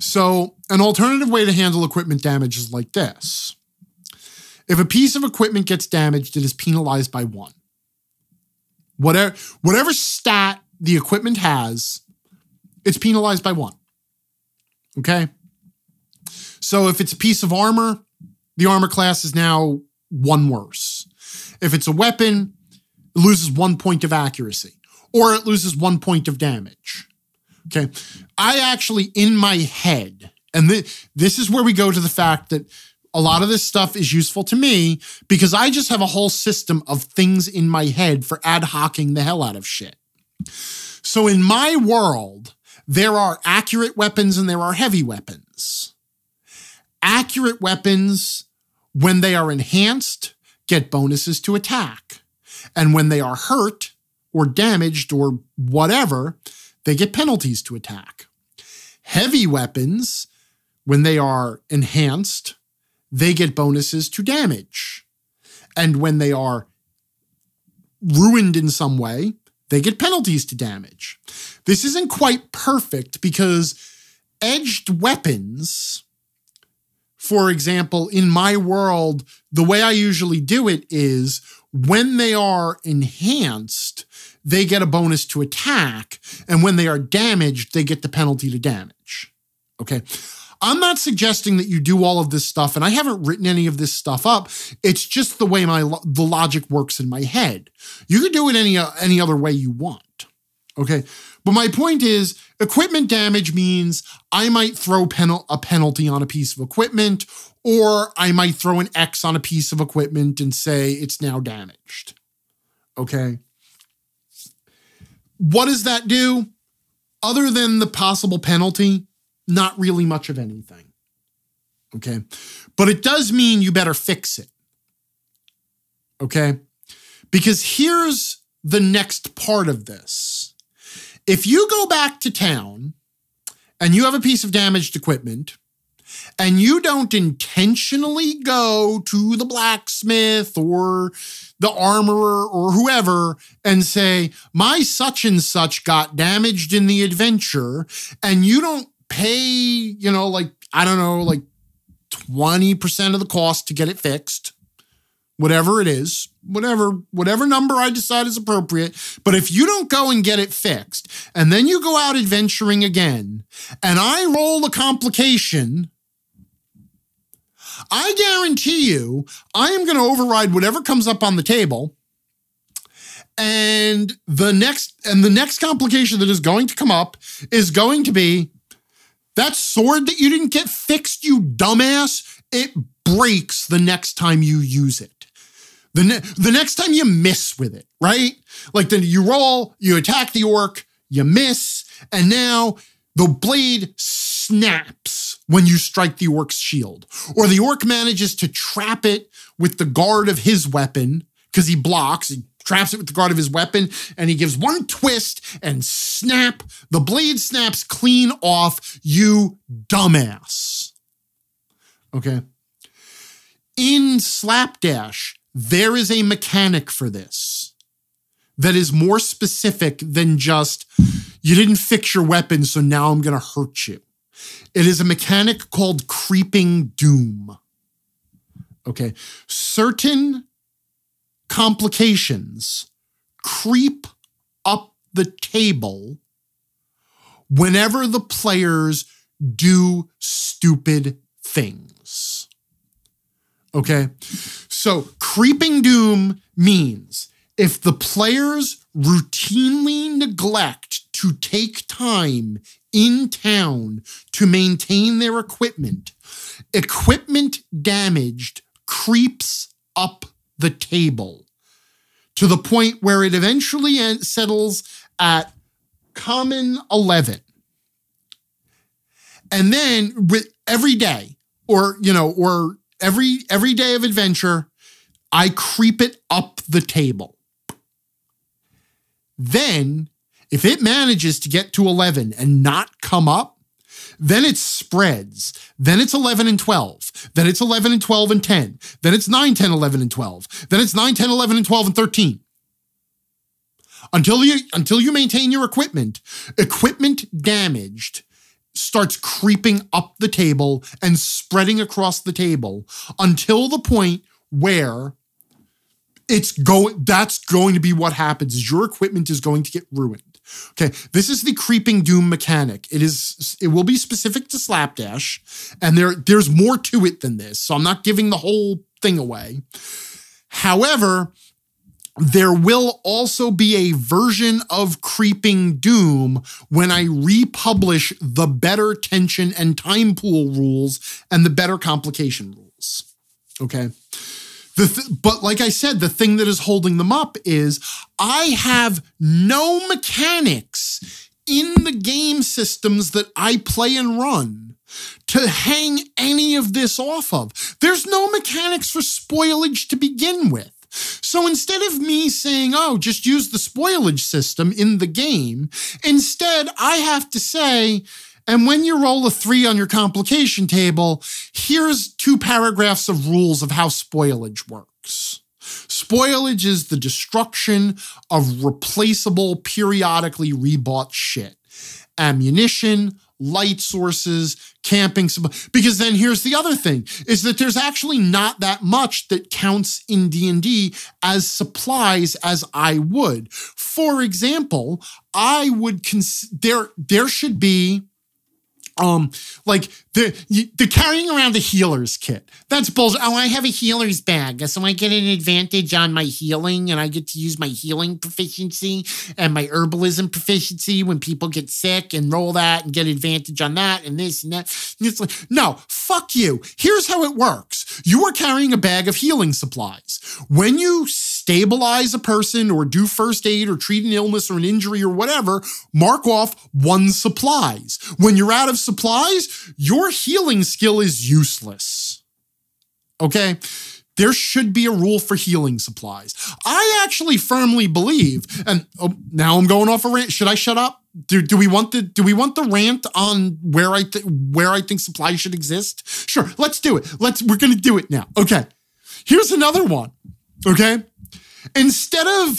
So an alternative way to handle equipment damage is like this. If a piece of equipment gets damaged, it is penalized by one. Whatever, whatever stat the equipment has, it's penalized by one. Okay? So if it's a piece of armor, the armor class is now one worse. If it's a weapon, it loses one point of accuracy, or it loses one point of damage. Okay. I actually, in my head, and th- this is where we go to the fact that a lot of this stuff is useful to me because I just have a whole system of things in my head for ad hocing the hell out of shit. So in my world, there are accurate weapons and there are heavy weapons. Accurate weapons, when they are enhanced, get bonuses to attack. And when they are hurt or damaged or whatever, they get penalties to attack. Heavy weapons, when they are enhanced, they get bonuses to damage. And when they are ruined in some way, they get penalties to damage. This isn't quite perfect because edged weapons, for example, in my world, the way I usually do it is when they are enhanced, they get a bonus to attack. And when they are damaged, they get the penalty to damage. Okay. I'm not suggesting that you do all of this stuff, and I haven't written any of this stuff up. It's just the way my the logic works in my head. You can do it any, any other way you want. Okay. But my point is, equipment damage means I might throw penal- a penalty on a piece of equipment, or I might throw an X on a piece of equipment and say it's now damaged. Okay. What does that do? Other than the possible penalty, not really much of anything. Okay. But it does mean you better fix it. Okay. Because here's the next part of this. If you go back to town and you have a piece of damaged equipment and you don't intentionally go to the blacksmith or the armorer or whoever and say, my such and such got damaged in the adventure, and you don't pay, you know, like, I don't know, like twenty percent of the cost to get it fixed, whatever it is, whatever, whatever number I decide is appropriate. But if you don't go and get it fixed, and then you go out adventuring again, and I roll the complication, I guarantee you, I am going to override whatever comes up on the table. And the next, and the next complication that is going to come up is going to be, that sword that you didn't get fixed, you dumbass, it breaks the next time you use it. The, ne- the next time you miss with it, right? Like then you roll, you attack the orc, you miss, and now the blade snaps when you strike the orc's shield. Or the orc manages to trap it with the guard of his weapon, because he blocks, he traps it with the guard of his weapon, and he gives one twist and snap. The blade snaps clean off, you dumbass. Okay. In Slapdash, there is a mechanic for this that is more specific than just, you didn't fix your weapon, so now I'm going to hurt you. It is a mechanic called Creeping Doom. Okay. Certain complications creep up the table whenever the players do stupid things. Okay? So, Creeping Doom means if the players routinely neglect to take time in town to maintain their equipment, equipment damaged creeps up the table to the point where it eventually settles at common eleven. And then with every day, or, you know, or every, every day of adventure, I creep it up the table. Then, if it manages to get to eleven and not come up, then it spreads. Then it's eleven and twelve. Then it's eleven and twelve and ten. Then it's nine, ten, eleven, and twelve. Then it's nine, ten, eleven, and twelve, and thirteen. Until you, until you maintain your equipment, equipment damaged starts creeping up the table and spreading across the table until the point where it's going, that's going to be what happens is your equipment is going to get ruined. Okay, this is the creeping doom mechanic. It is, it will be specific to Slapdash, and there, there's more to it than this, so I'm not giving the whole thing away. However, there will also be a version of Creeping Doom when I republish the better tension and time pool rules and the better complication rules. Okay. The th- but like I said, the thing that is holding them up is I have no mechanics in the game systems that I play and run to hang any of this off of. There's no mechanics for spoilage to begin with. So instead of me saying, oh, just use the spoilage system in the game, instead I have to say, and when you roll a three on your complication table, here's two paragraphs of rules of how spoilage works. Spoilage is the destruction of replaceable, periodically rebought shit. Ammunition, light sources, camping, because then here's the other thing, is that there's actually not that much that counts in D and D as supplies as I would. For example, I would cons- there there should be Um, like the the carrying around a healer's kit. That's bullshit. Oh, I have a healer's bag, so I get an advantage on my healing, and I get to use my healing proficiency and my herbalism proficiency when people get sick, and roll that and get advantage on that and this and that. And it's like, no, fuck you. Here's how it works. You are carrying a bag of healing supplies. When you stabilize a person or do first aid or treat an illness or an injury or whatever, mark off one supplies. When you're out of supplies, your healing skill is useless. Okay? There should be a rule for healing supplies. I actually firmly believe, and oh, now I'm going off a rant. Should I shut up? Do, do we want the do we want the rant on where I th- where I think supplies should exist? Sure, let's do it. Let's we're gonna do it now. Okay. Here's another one. Okay. Instead of,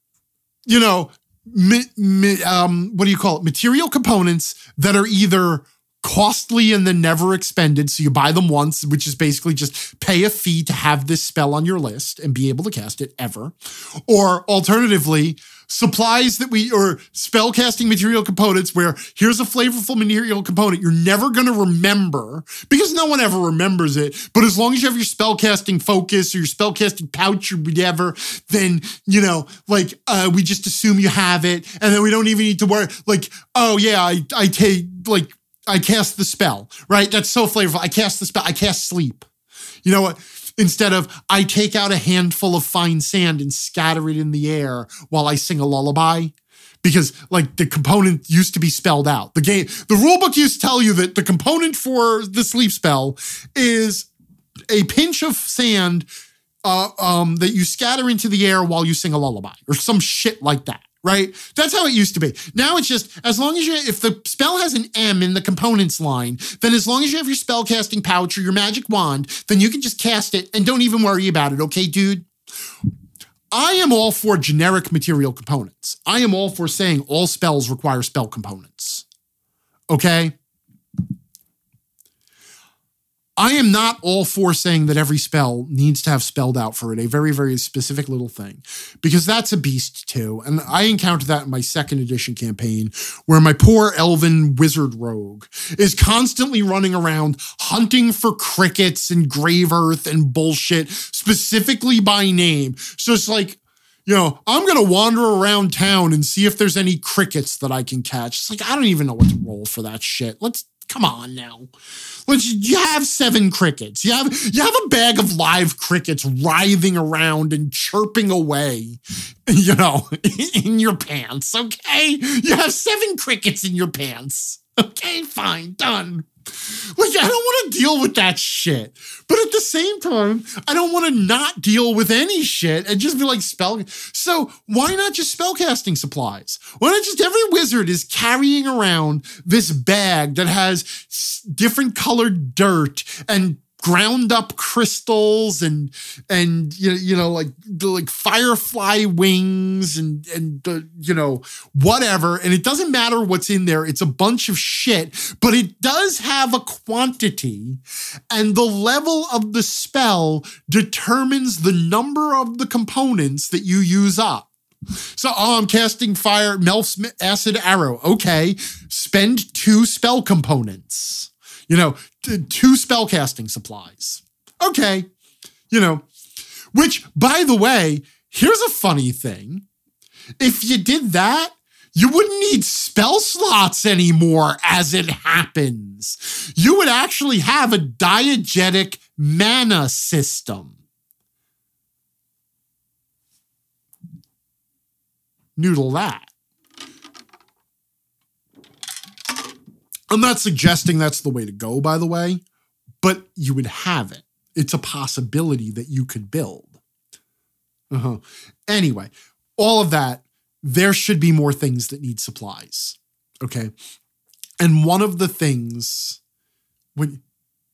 you know, mi- mi- um, what do you call it? Material components that are either costly and then never expended, so you buy them once, which is basically just pay a fee to have this spell on your list and be able to cast it ever. Or alternatively, supplies that we, or spell casting material components where here's a flavorful material component you're never going to remember because no one ever remembers it. But as long as you have your spell casting focus or your spell casting pouch or whatever, then, you know, like, uh, we just assume you have it. And then we don't even need to worry. Like, oh yeah, I, I take, like, I cast the spell, right? That's so flavorful. I cast the spell. I cast sleep. You know what? Instead of I take out a handful of fine sand and scatter it in the air while I sing a lullaby, because like the component used to be spelled out. The game, the rule book used to tell you that the component for the sleep spell is a pinch of sand uh, um, that you scatter into the air while you sing a lullaby or some shit like that. Right? That's how it used to be. Now it's just, as long as you, if the spell has an M in the components line, then as long as you have your spell casting pouch or your magic wand, then you can just cast it and don't even worry about it. Okay, dude? I am all for generic material components. I am all for saying all spells require spell components. Okay? I am not all for saying that every spell needs to have spelled out for it, a very, very specific little thing, because that's a beast too. And I encountered that in my second edition campaign where my poor elven wizard rogue is constantly running around hunting for crickets and grave earth and bullshit, specifically by name. So it's like, you know, I'm going to wander around town and see if there's any crickets that I can catch. It's like, I don't even know what to roll for that shit. Let's, come on now. Let's, you have seven crickets. You have, you have a bag of live crickets writhing around and chirping away, you know, in your pants, okay? You have seven crickets in your pants. Okay, fine, done. Like, I don't want to deal with that shit. But at the same time, I don't want to not deal with any shit and just be like spell. So why not just spellcasting supplies? Why not just every wizard is carrying around this bag that has different colored dirt and ground up crystals and and you, you know like like firefly wings and and uh, you know whatever, and it doesn't matter what's in there. It's a bunch of shit, but it does have a quantity, and the level of the spell determines the number of the components that you use up. So, oh, I'm casting fire, Melf's acid arrow. Okay, spend two spell components. You know, t- two spell casting supplies. Okay, you know, which, by the way, here's a funny thing. If you did that, you wouldn't need spell slots anymore as it happens. You would actually have a diegetic mana system. Noodle that. I'm not suggesting that's the way to go, by the way, but you would have it. It's a possibility that you could build. Uh-huh. Anyway, all of that, there should be more things that need supplies. Okay. And one of the things when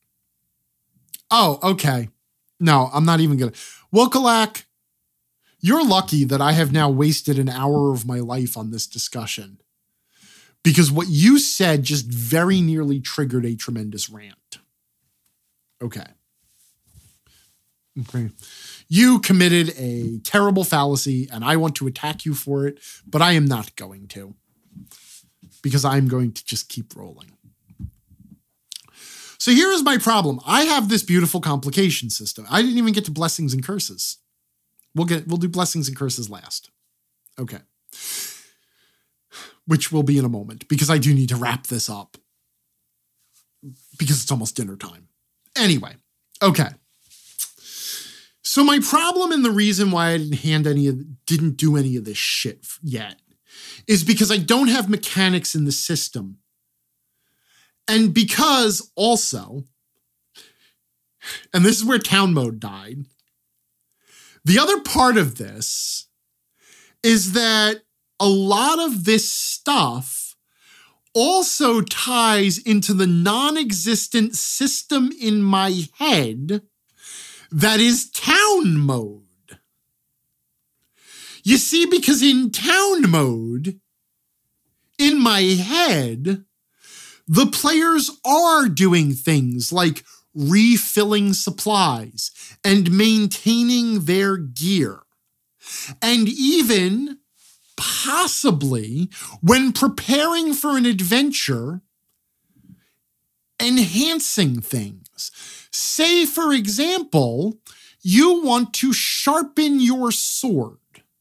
Oh, okay. No, I'm not even gonna. Wokalak, you're lucky that I have now wasted an hour of my life on this discussion, because what you said just very nearly triggered a tremendous rant. Okay. Okay. You committed a terrible fallacy, and I want to attack you for it, but I am not going to, because I'm going to just keep rolling. So here is my problem. I have this beautiful complication system. I didn't even get to blessings and curses. We'll get, we'll do blessings and curses last. Okay. Which will be in a moment, because I do need to wrap this up because it's almost dinner time. Anyway. Okay. So my problem, and the reason why I didn't hand any of, didn't do any of this shit yet, is because I don't have mechanics in the system. And because also, and this is where town mode died, the other part of this is that a lot of this stuff also ties into the non-existent system in my head that is town mode. You see, because in town mode, in my head, the players are doing things like refilling supplies and maintaining their gear. And even possibly, when preparing for an adventure, enhancing things. Say, for example, you want to sharpen your sword.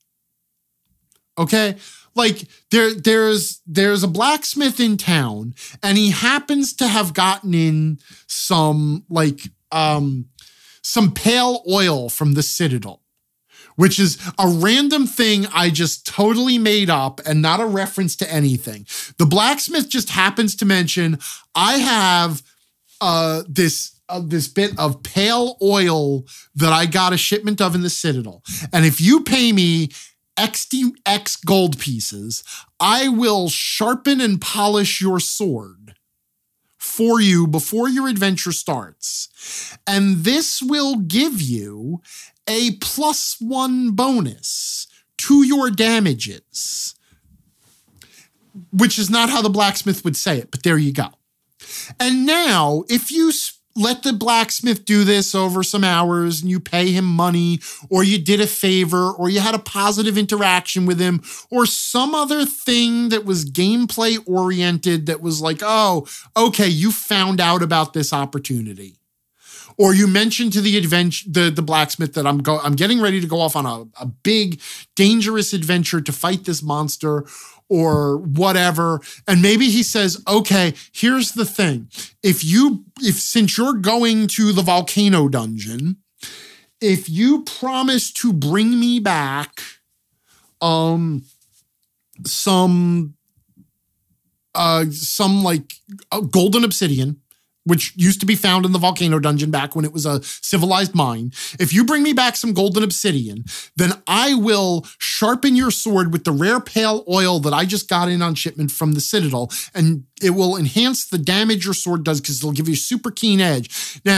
Okay? Like, there, there's, there's a blacksmith in town, and he happens to have gotten in some, like, um, some pale oil from the Citadel, which is a random thing I just totally made up and not a reference to anything. The blacksmith just happens to mention, I have uh, this uh, this bit of pale oil that I got a shipment of in the Citadel. And if you pay me X D X gold pieces, I will sharpen and polish your sword for you before your adventure starts. And this will give you a plus one bonus to your damages, which is not how the blacksmith would say it, but there you go. And now, if you let the blacksmith do this over some hours and you pay him money, or you did a favor, or you had a positive interaction with him, or some other thing that was gameplay oriented that was like, oh, okay, you found out about this opportunity. Or you mentioned to the adventure, the, the blacksmith that I'm go, I'm getting ready to go off on a, a big, dangerous adventure to fight this monster or whatever. And maybe he says, okay, here's the thing. If you, if since you're going to the volcano dungeon, if you promise to bring me back um, some, uh, some like uh, golden obsidian, which used to be found in the volcano dungeon back when it was a civilized mine. If you bring me back some golden obsidian, then I will sharpen your sword with the rare pale oil that I just got in on shipment from the Citadel, and it will enhance the damage your sword does because it'll give you a super keen edge. Now,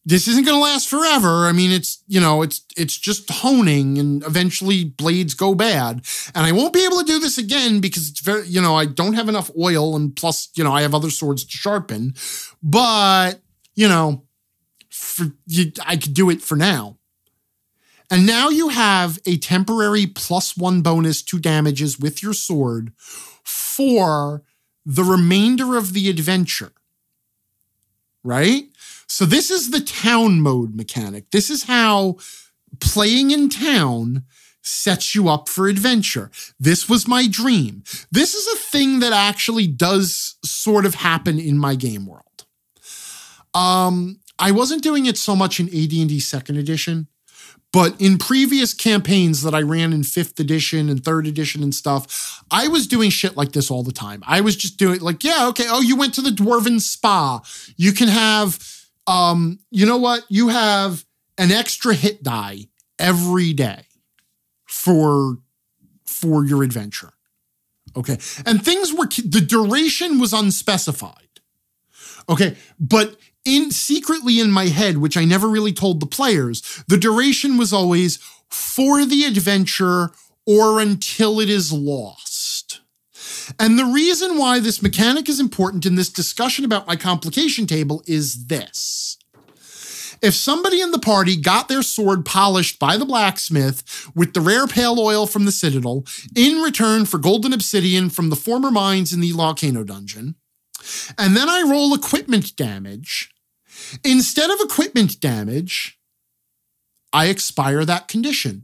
this isn't going to last forever. I mean, it's, you know, it's it's just honing, and eventually blades go bad. And I won't be able to do this again because it's very, you know, I don't have enough oil, and plus, you know, I have other swords to sharpen. But, you know, for, you, I could do it for now. And now you have a temporary plus one bonus to damages with your sword for the remainder of the adventure. Right? So this is the town mode mechanic. This is how playing in town sets you up for adventure. This was my dream. This is a thing that actually does sort of happen in my game world. Um, I wasn't doing it so much in A D and D second edition, but in previous campaigns that I ran in fifth edition and third edition and stuff, I was doing shit like this all the time. I was just doing like, yeah, okay. Oh, you went to the Dwarven Spa. You can have, um, you know what? You have an extra hit die every day for, for your adventure. Okay. And things were, the duration was unspecified. Okay. But in secretly in my head, which I never really told the players, the duration was always for the adventure or until it is lost. And the reason why this mechanic is important in this discussion about my complication table is this. If somebody in the party got their sword polished by the blacksmith with the rare pale oil from the Citadel in return for golden obsidian from the former mines in the Volcano dungeon, and then I roll equipment damage, instead of equipment damage, I expire that condition.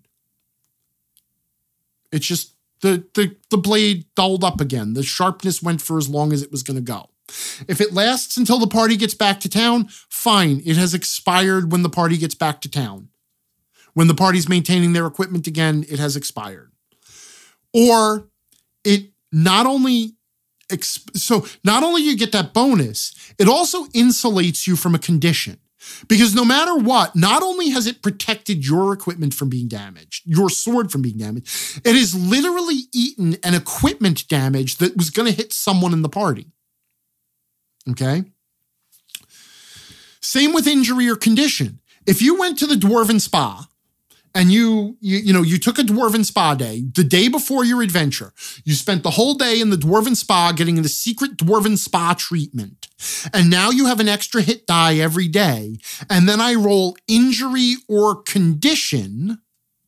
It's just the, the, the blade dulled up again. The sharpness went for as long as it was going to go. If it lasts until the party gets back to town, fine. It has expired when the party gets back to town. When the party's maintaining their equipment again, it has expired. Or it not only... So not only you get that bonus, it also insulates you from a condition. Because no matter what, not only has it protected your equipment from being damaged, your sword from being damaged, it has literally eaten an equipment damage that was going to hit someone in the party. Okay? Same with injury or condition. If you went to the Dwarven Spa, and you, you, you know, you took a Dwarven Spa day, the day before your adventure. You spent the whole day in the Dwarven Spa getting the secret Dwarven Spa treatment. And now you have an extra hit die every day. And then I roll injury or condition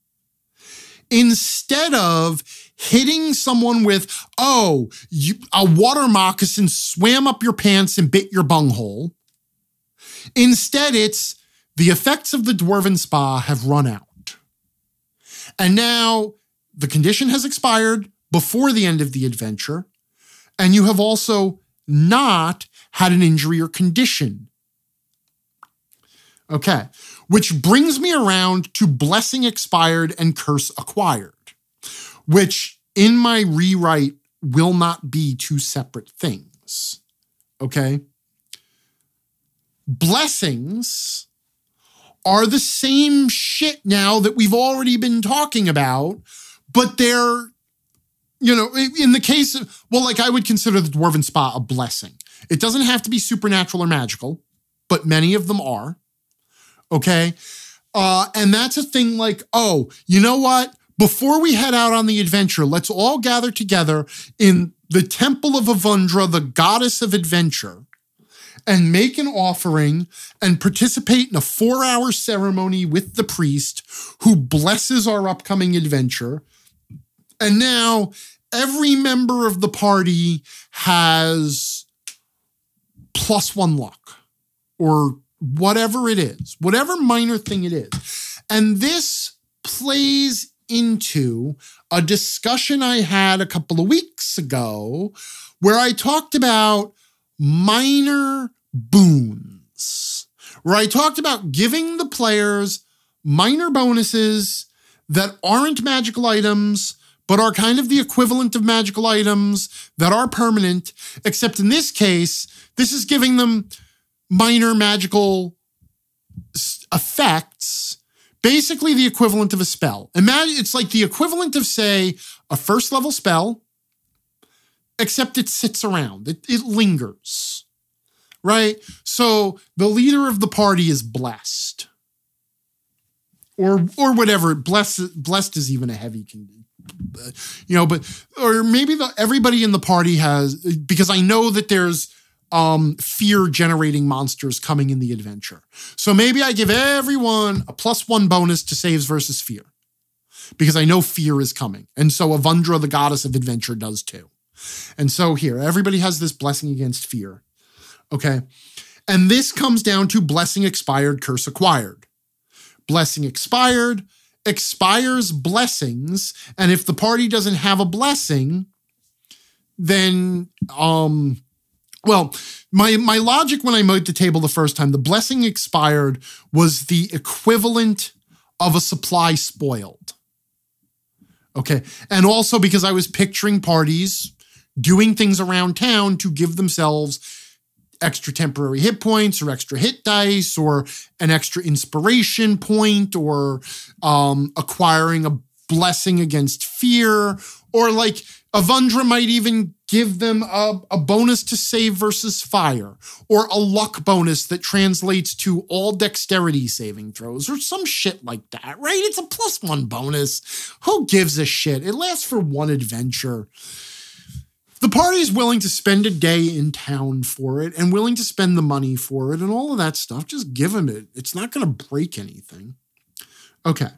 instead of hitting someone with, oh, you, a water moccasin swam up your pants and bit your bunghole. Instead, it's the effects of the Dwarven Spa have run out. And now the condition has expired before the end of the adventure, and you have also not had an injury or condition. Okay, which brings me around to blessing expired and curse acquired, which in my rewrite will not be two separate things. Okay? Blessings are the same shit now that we've already been talking about, but they're, you know, in the case of, well, like I would consider the Dwarven Spa a blessing. It doesn't have to be supernatural or magical, but many of them are. Okay? Uh, and that's a thing like, oh, you know what? Before we head out on the adventure, let's all gather together in the Temple of Avundra, the goddess of adventure, and make an offering and participate in a four-hour ceremony with the priest who blesses our upcoming adventure. And now every member of the party has plus one luck or whatever it is, whatever minor thing it is. And this plays into a discussion I had a couple of weeks ago where I talked about minor boons, where I talked about giving the players minor bonuses that aren't magical items, but are kind of the equivalent of magical items that are permanent, except in this case, this is giving them minor magical effects, basically the equivalent of a spell. Imagine it's like the equivalent of, say, a first level spell, except it sits around. It, it lingers. right? So the leader of the party is blessed. Or or whatever. Blessed, blessed is even a heavy, you know, but, or maybe the, everybody in the party has, because I know that there's um, fear-generating monsters coming in the adventure. So maybe I give everyone a plus one bonus to saves versus fear, because I know fear is coming. And so Avundra, the goddess of adventure, does too. And so here, everybody has this blessing against fear. Okay. And this comes down to blessing expired, curse acquired. Blessing expired, expires blessings. And if the party doesn't have a blessing, then, um, well, my, my logic when I made the table the first time, the blessing expired was the equivalent of a supply spoiled. Okay. And also because I was picturing parties doing things around town to give themselves extra temporary hit points or extra hit dice or an extra inspiration point or um, acquiring a blessing against fear, or like Avundra might even give them a, a bonus to save versus fire, or a luck bonus that translates to all dexterity saving throws or some shit like that, right? It's a plus one bonus. Who gives a shit? It lasts for one adventure. The party is willing to spend a day in town for it and willing to spend the money for it and all of that stuff. Just give them it. It's not going to break anything. Okay.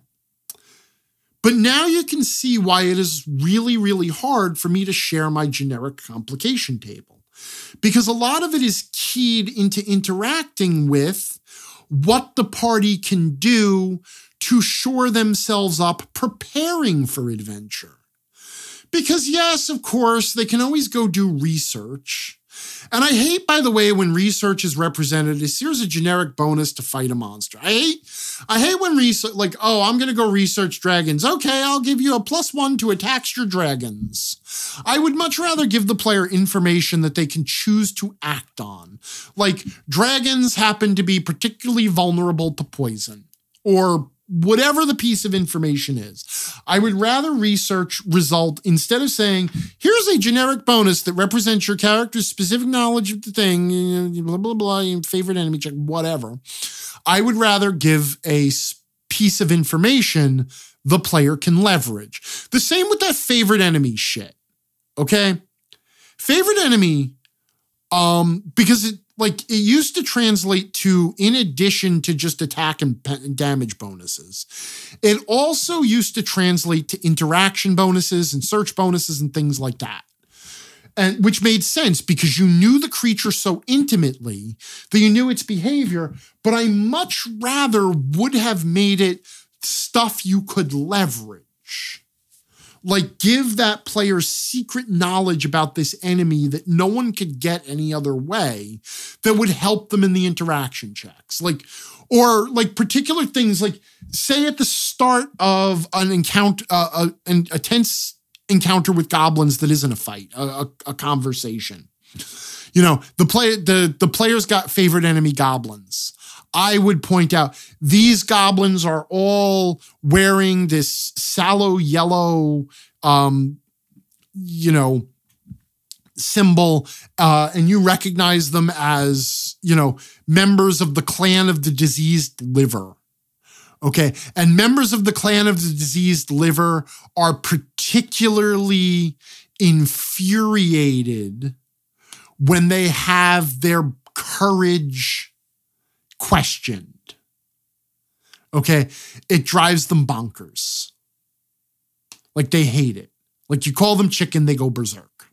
But now you can see why it is really, really hard for me to share my generic complication table. Because a lot of it is keyed into interacting with what the party can do to shore themselves up preparing for adventure. Because yes, of course, they can always go do research. And I hate, by the way, when research is represented as here's a generic bonus to fight a monster. I hate, I hate when research, like, oh, I'm going to go research dragons. Okay, I'll give you a plus one to attack your dragons. I would much rather give the player information that they can choose to act on. Like, dragons happen to be particularly vulnerable to poison, or whatever the piece of information is. I would rather research result instead of saying, here's a generic bonus that represents your character's specific knowledge of the thing, blah, blah, blah, favorite enemy check, whatever. I would rather give a piece of information the player can leverage. The same with that favorite enemy shit. Okay? Favorite enemy, um, because it, like, it used to translate to, in addition to just attack and damage bonuses, it also used to translate to interaction bonuses and search bonuses and things like that. And which made sense because you knew the creature so intimately that you knew its behavior, but I much rather would have made it stuff you could leverage. Like, give that player secret knowledge about this enemy that no one could get any other way that would help them in the interaction checks. Like, or like particular things, like say at the start of an encounter, uh, a, a tense encounter with goblins that isn't a fight, a, a, a conversation. You know, the play, the, the player's got favorite enemy goblins. I would point out these goblins are all wearing this sallow yellow, um, you know, symbol, uh, and you recognize them as, you know, members of the clan of the diseased liver. Okay. And members of the clan of the diseased liver are particularly infuriated when they have their courage questioned. Okay. It drives them bonkers. Like, they hate it. Like, you call them chicken, they go berserk.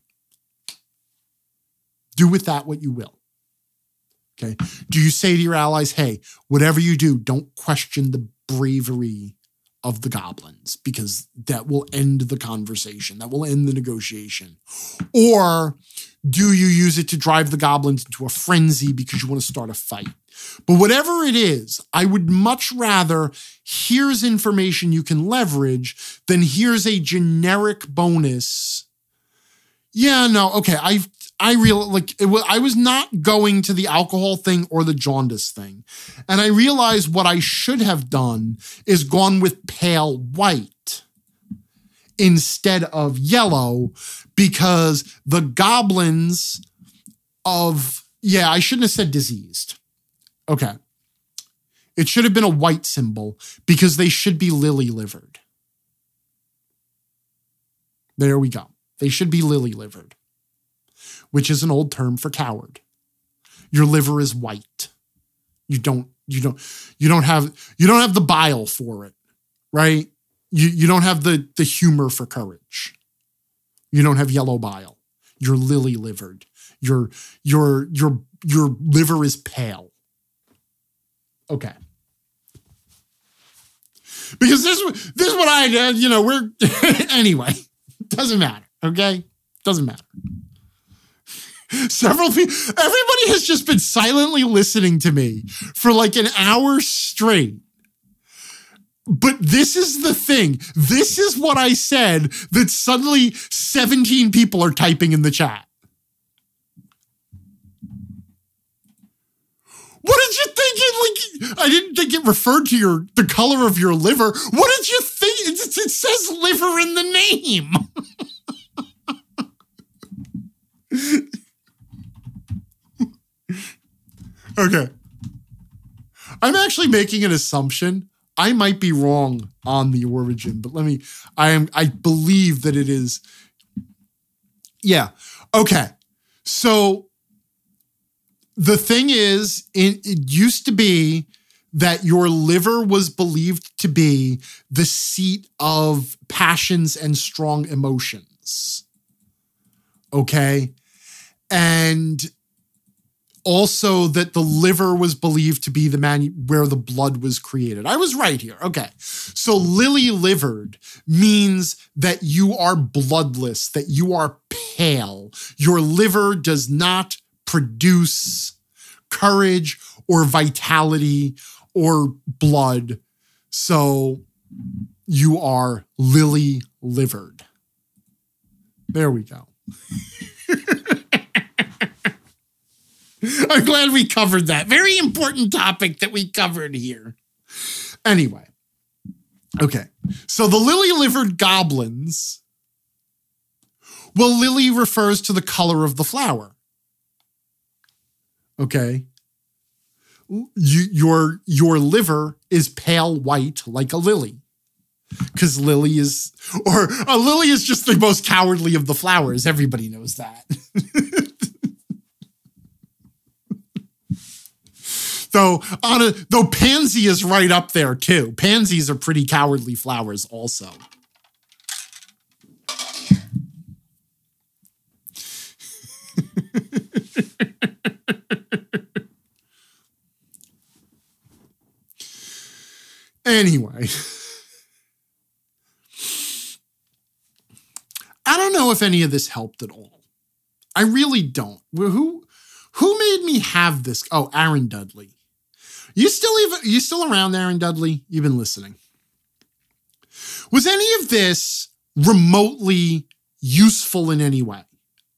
Do with that what you will. Okay. Do you say to your allies, hey, whatever you do, don't question the bravery of the goblins, because that will end the conversation. That will end the negotiation. Or do you use it to drive the goblins into a frenzy because you want to start a fight? But whatever it is, I would much rather here's information you can leverage than here's a generic bonus. Yeah, no, okay. I I real like it was, I was not going to the alcohol thing or the jaundice thing. And I realized what I should have done is gone with pale white instead of yellow, because the goblins of Yeah, I shouldn't have said diseased. Okay. It should have been a white symbol because they should be lily-livered. There we go. They should be lily-livered, which is an old term for coward. Your liver is white. You don't, you don't, you don't have, you don't have the bile for it, right? You, you don't have the, the humor for courage. You don't have yellow bile. You're lily-livered. Your, your, your, your liver is pale. Okay. Because this, this is what I, you know, we're, anyway, doesn't matter. Okay. Doesn't matter. Several people, everybody has just been silently listening to me for like an hour straight. But this is the thing. This is what I said that suddenly seventeen people are typing in the chat. What did you think it, like, I didn't think it referred to your, the color of your liver. What did you think? It, it says liver in the name. Okay. I'm actually making an assumption. I might be wrong on the origin, but let me, I am, I believe that it is. Yeah. Okay. So the thing is, it, it used to be that your liver was believed to be the seat of passions and strong emotions. Okay. And also that the liver was believed to be the man where the blood was created. I was right here. Okay. So lily-livered means that you are bloodless, that you are pale. Your liver does not produce courage or vitality or blood. So you are lily-livered. There we go. I'm glad we covered that. Very important topic that we covered here. Anyway. Okay. So the lily-livered goblins. Well, lily refers to the color of the flower. Okay. You, your, your liver is pale white like a lily. Because lily is, or a lily is just the most cowardly of the flowers. Everybody knows that. Though, on a, though pansy is right up there too. Pansies are pretty cowardly flowers also. Anyway. I don't know if any of this helped at all. I really don't. Who, who made me have this? Oh, Aaron Dudley. You still even, you still around, Aaron Dudley? You've been listening. Was any of this remotely useful in any way?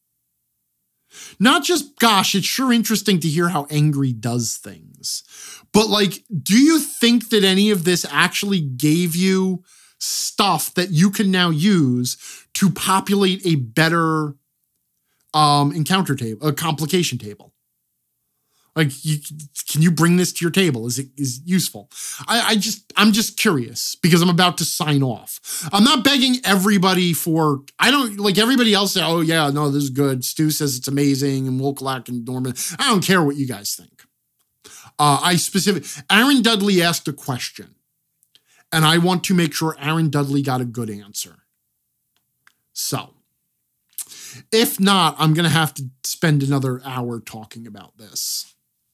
Not just, gosh, it's sure interesting to hear how Angry does things. But like, do you think that any of this actually gave you stuff that you can now use to populate a better um, encounter table, a complication table? Like, you, can you bring this to your table? Is it is useful? I, I just, I'm just curious because I'm about to sign off. I'm not begging everybody for, I don't, like everybody else say, oh yeah, no, this is good. Stu says it's amazing and Wolkalak and Norman. I don't care what you guys think. Uh, I specific, Aaron Dudley asked a question and I want to make sure Aaron Dudley got a good answer. So, if not, I'm going to have to spend another hour talking about this.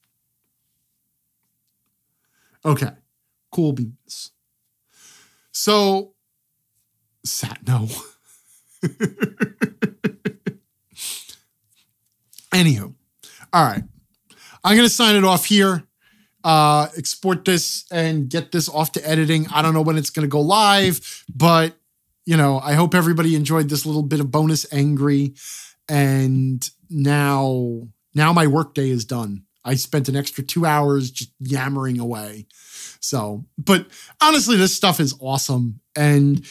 Okay, cool beans. So, sat no. Anywho, all right. I'm going to sign it off here. Uh, export this and get this off to editing. I don't know when it's going to go live, but you know, I hope everybody enjoyed this little bit of bonus Angry. And now, now my workday is done. I spent an extra two hours just yammering away. So, but honestly, this stuff is awesome. And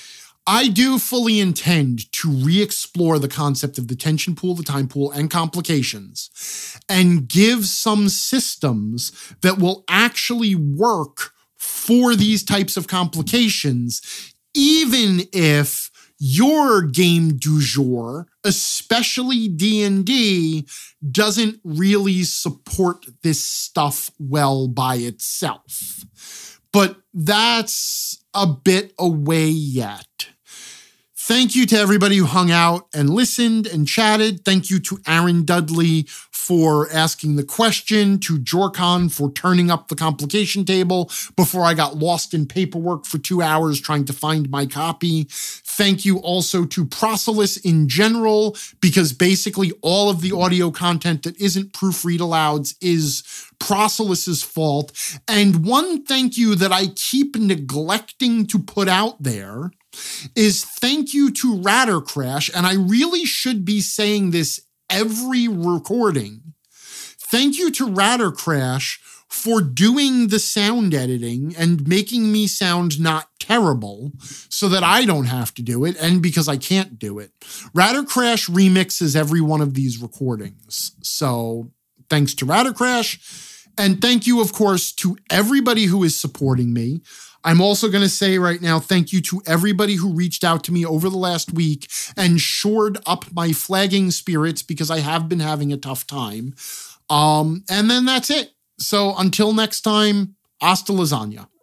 I do fully intend to re-explore the concept of the tension pool, the time pool, and complications, and give some systems that will actually work for these types of complications, even if your game du jour, especially D and D, doesn't really support this stuff well by itself. But that's a bit away yet. Thank you to everybody who hung out and listened and chatted. Thank you to Aaron Dudley for asking the question, to Jorcon for turning up the complication table before I got lost in paperwork for two hours trying to find my copy. Thank you also to Procelus in general, because basically all of the audio content that isn't proofread alouds is Procelus's fault. And one thank you that I keep neglecting to put out there is thank you to Rattercrash, and I really should be saying this every recording. Thank you to Rattercrash for doing the sound editing and making me sound not terrible so that I don't have to do it, and because I can't do it. Rattercrash remixes every one of these recordings. So thanks to Rattercrash. And thank you, of course, to everybody who is supporting me. I'm also going to say right now, thank you to everybody who reached out to me over the last week and shored up my flagging spirits, because I have been having a tough time. Um, and then that's it. So until next time, hasta lasagna.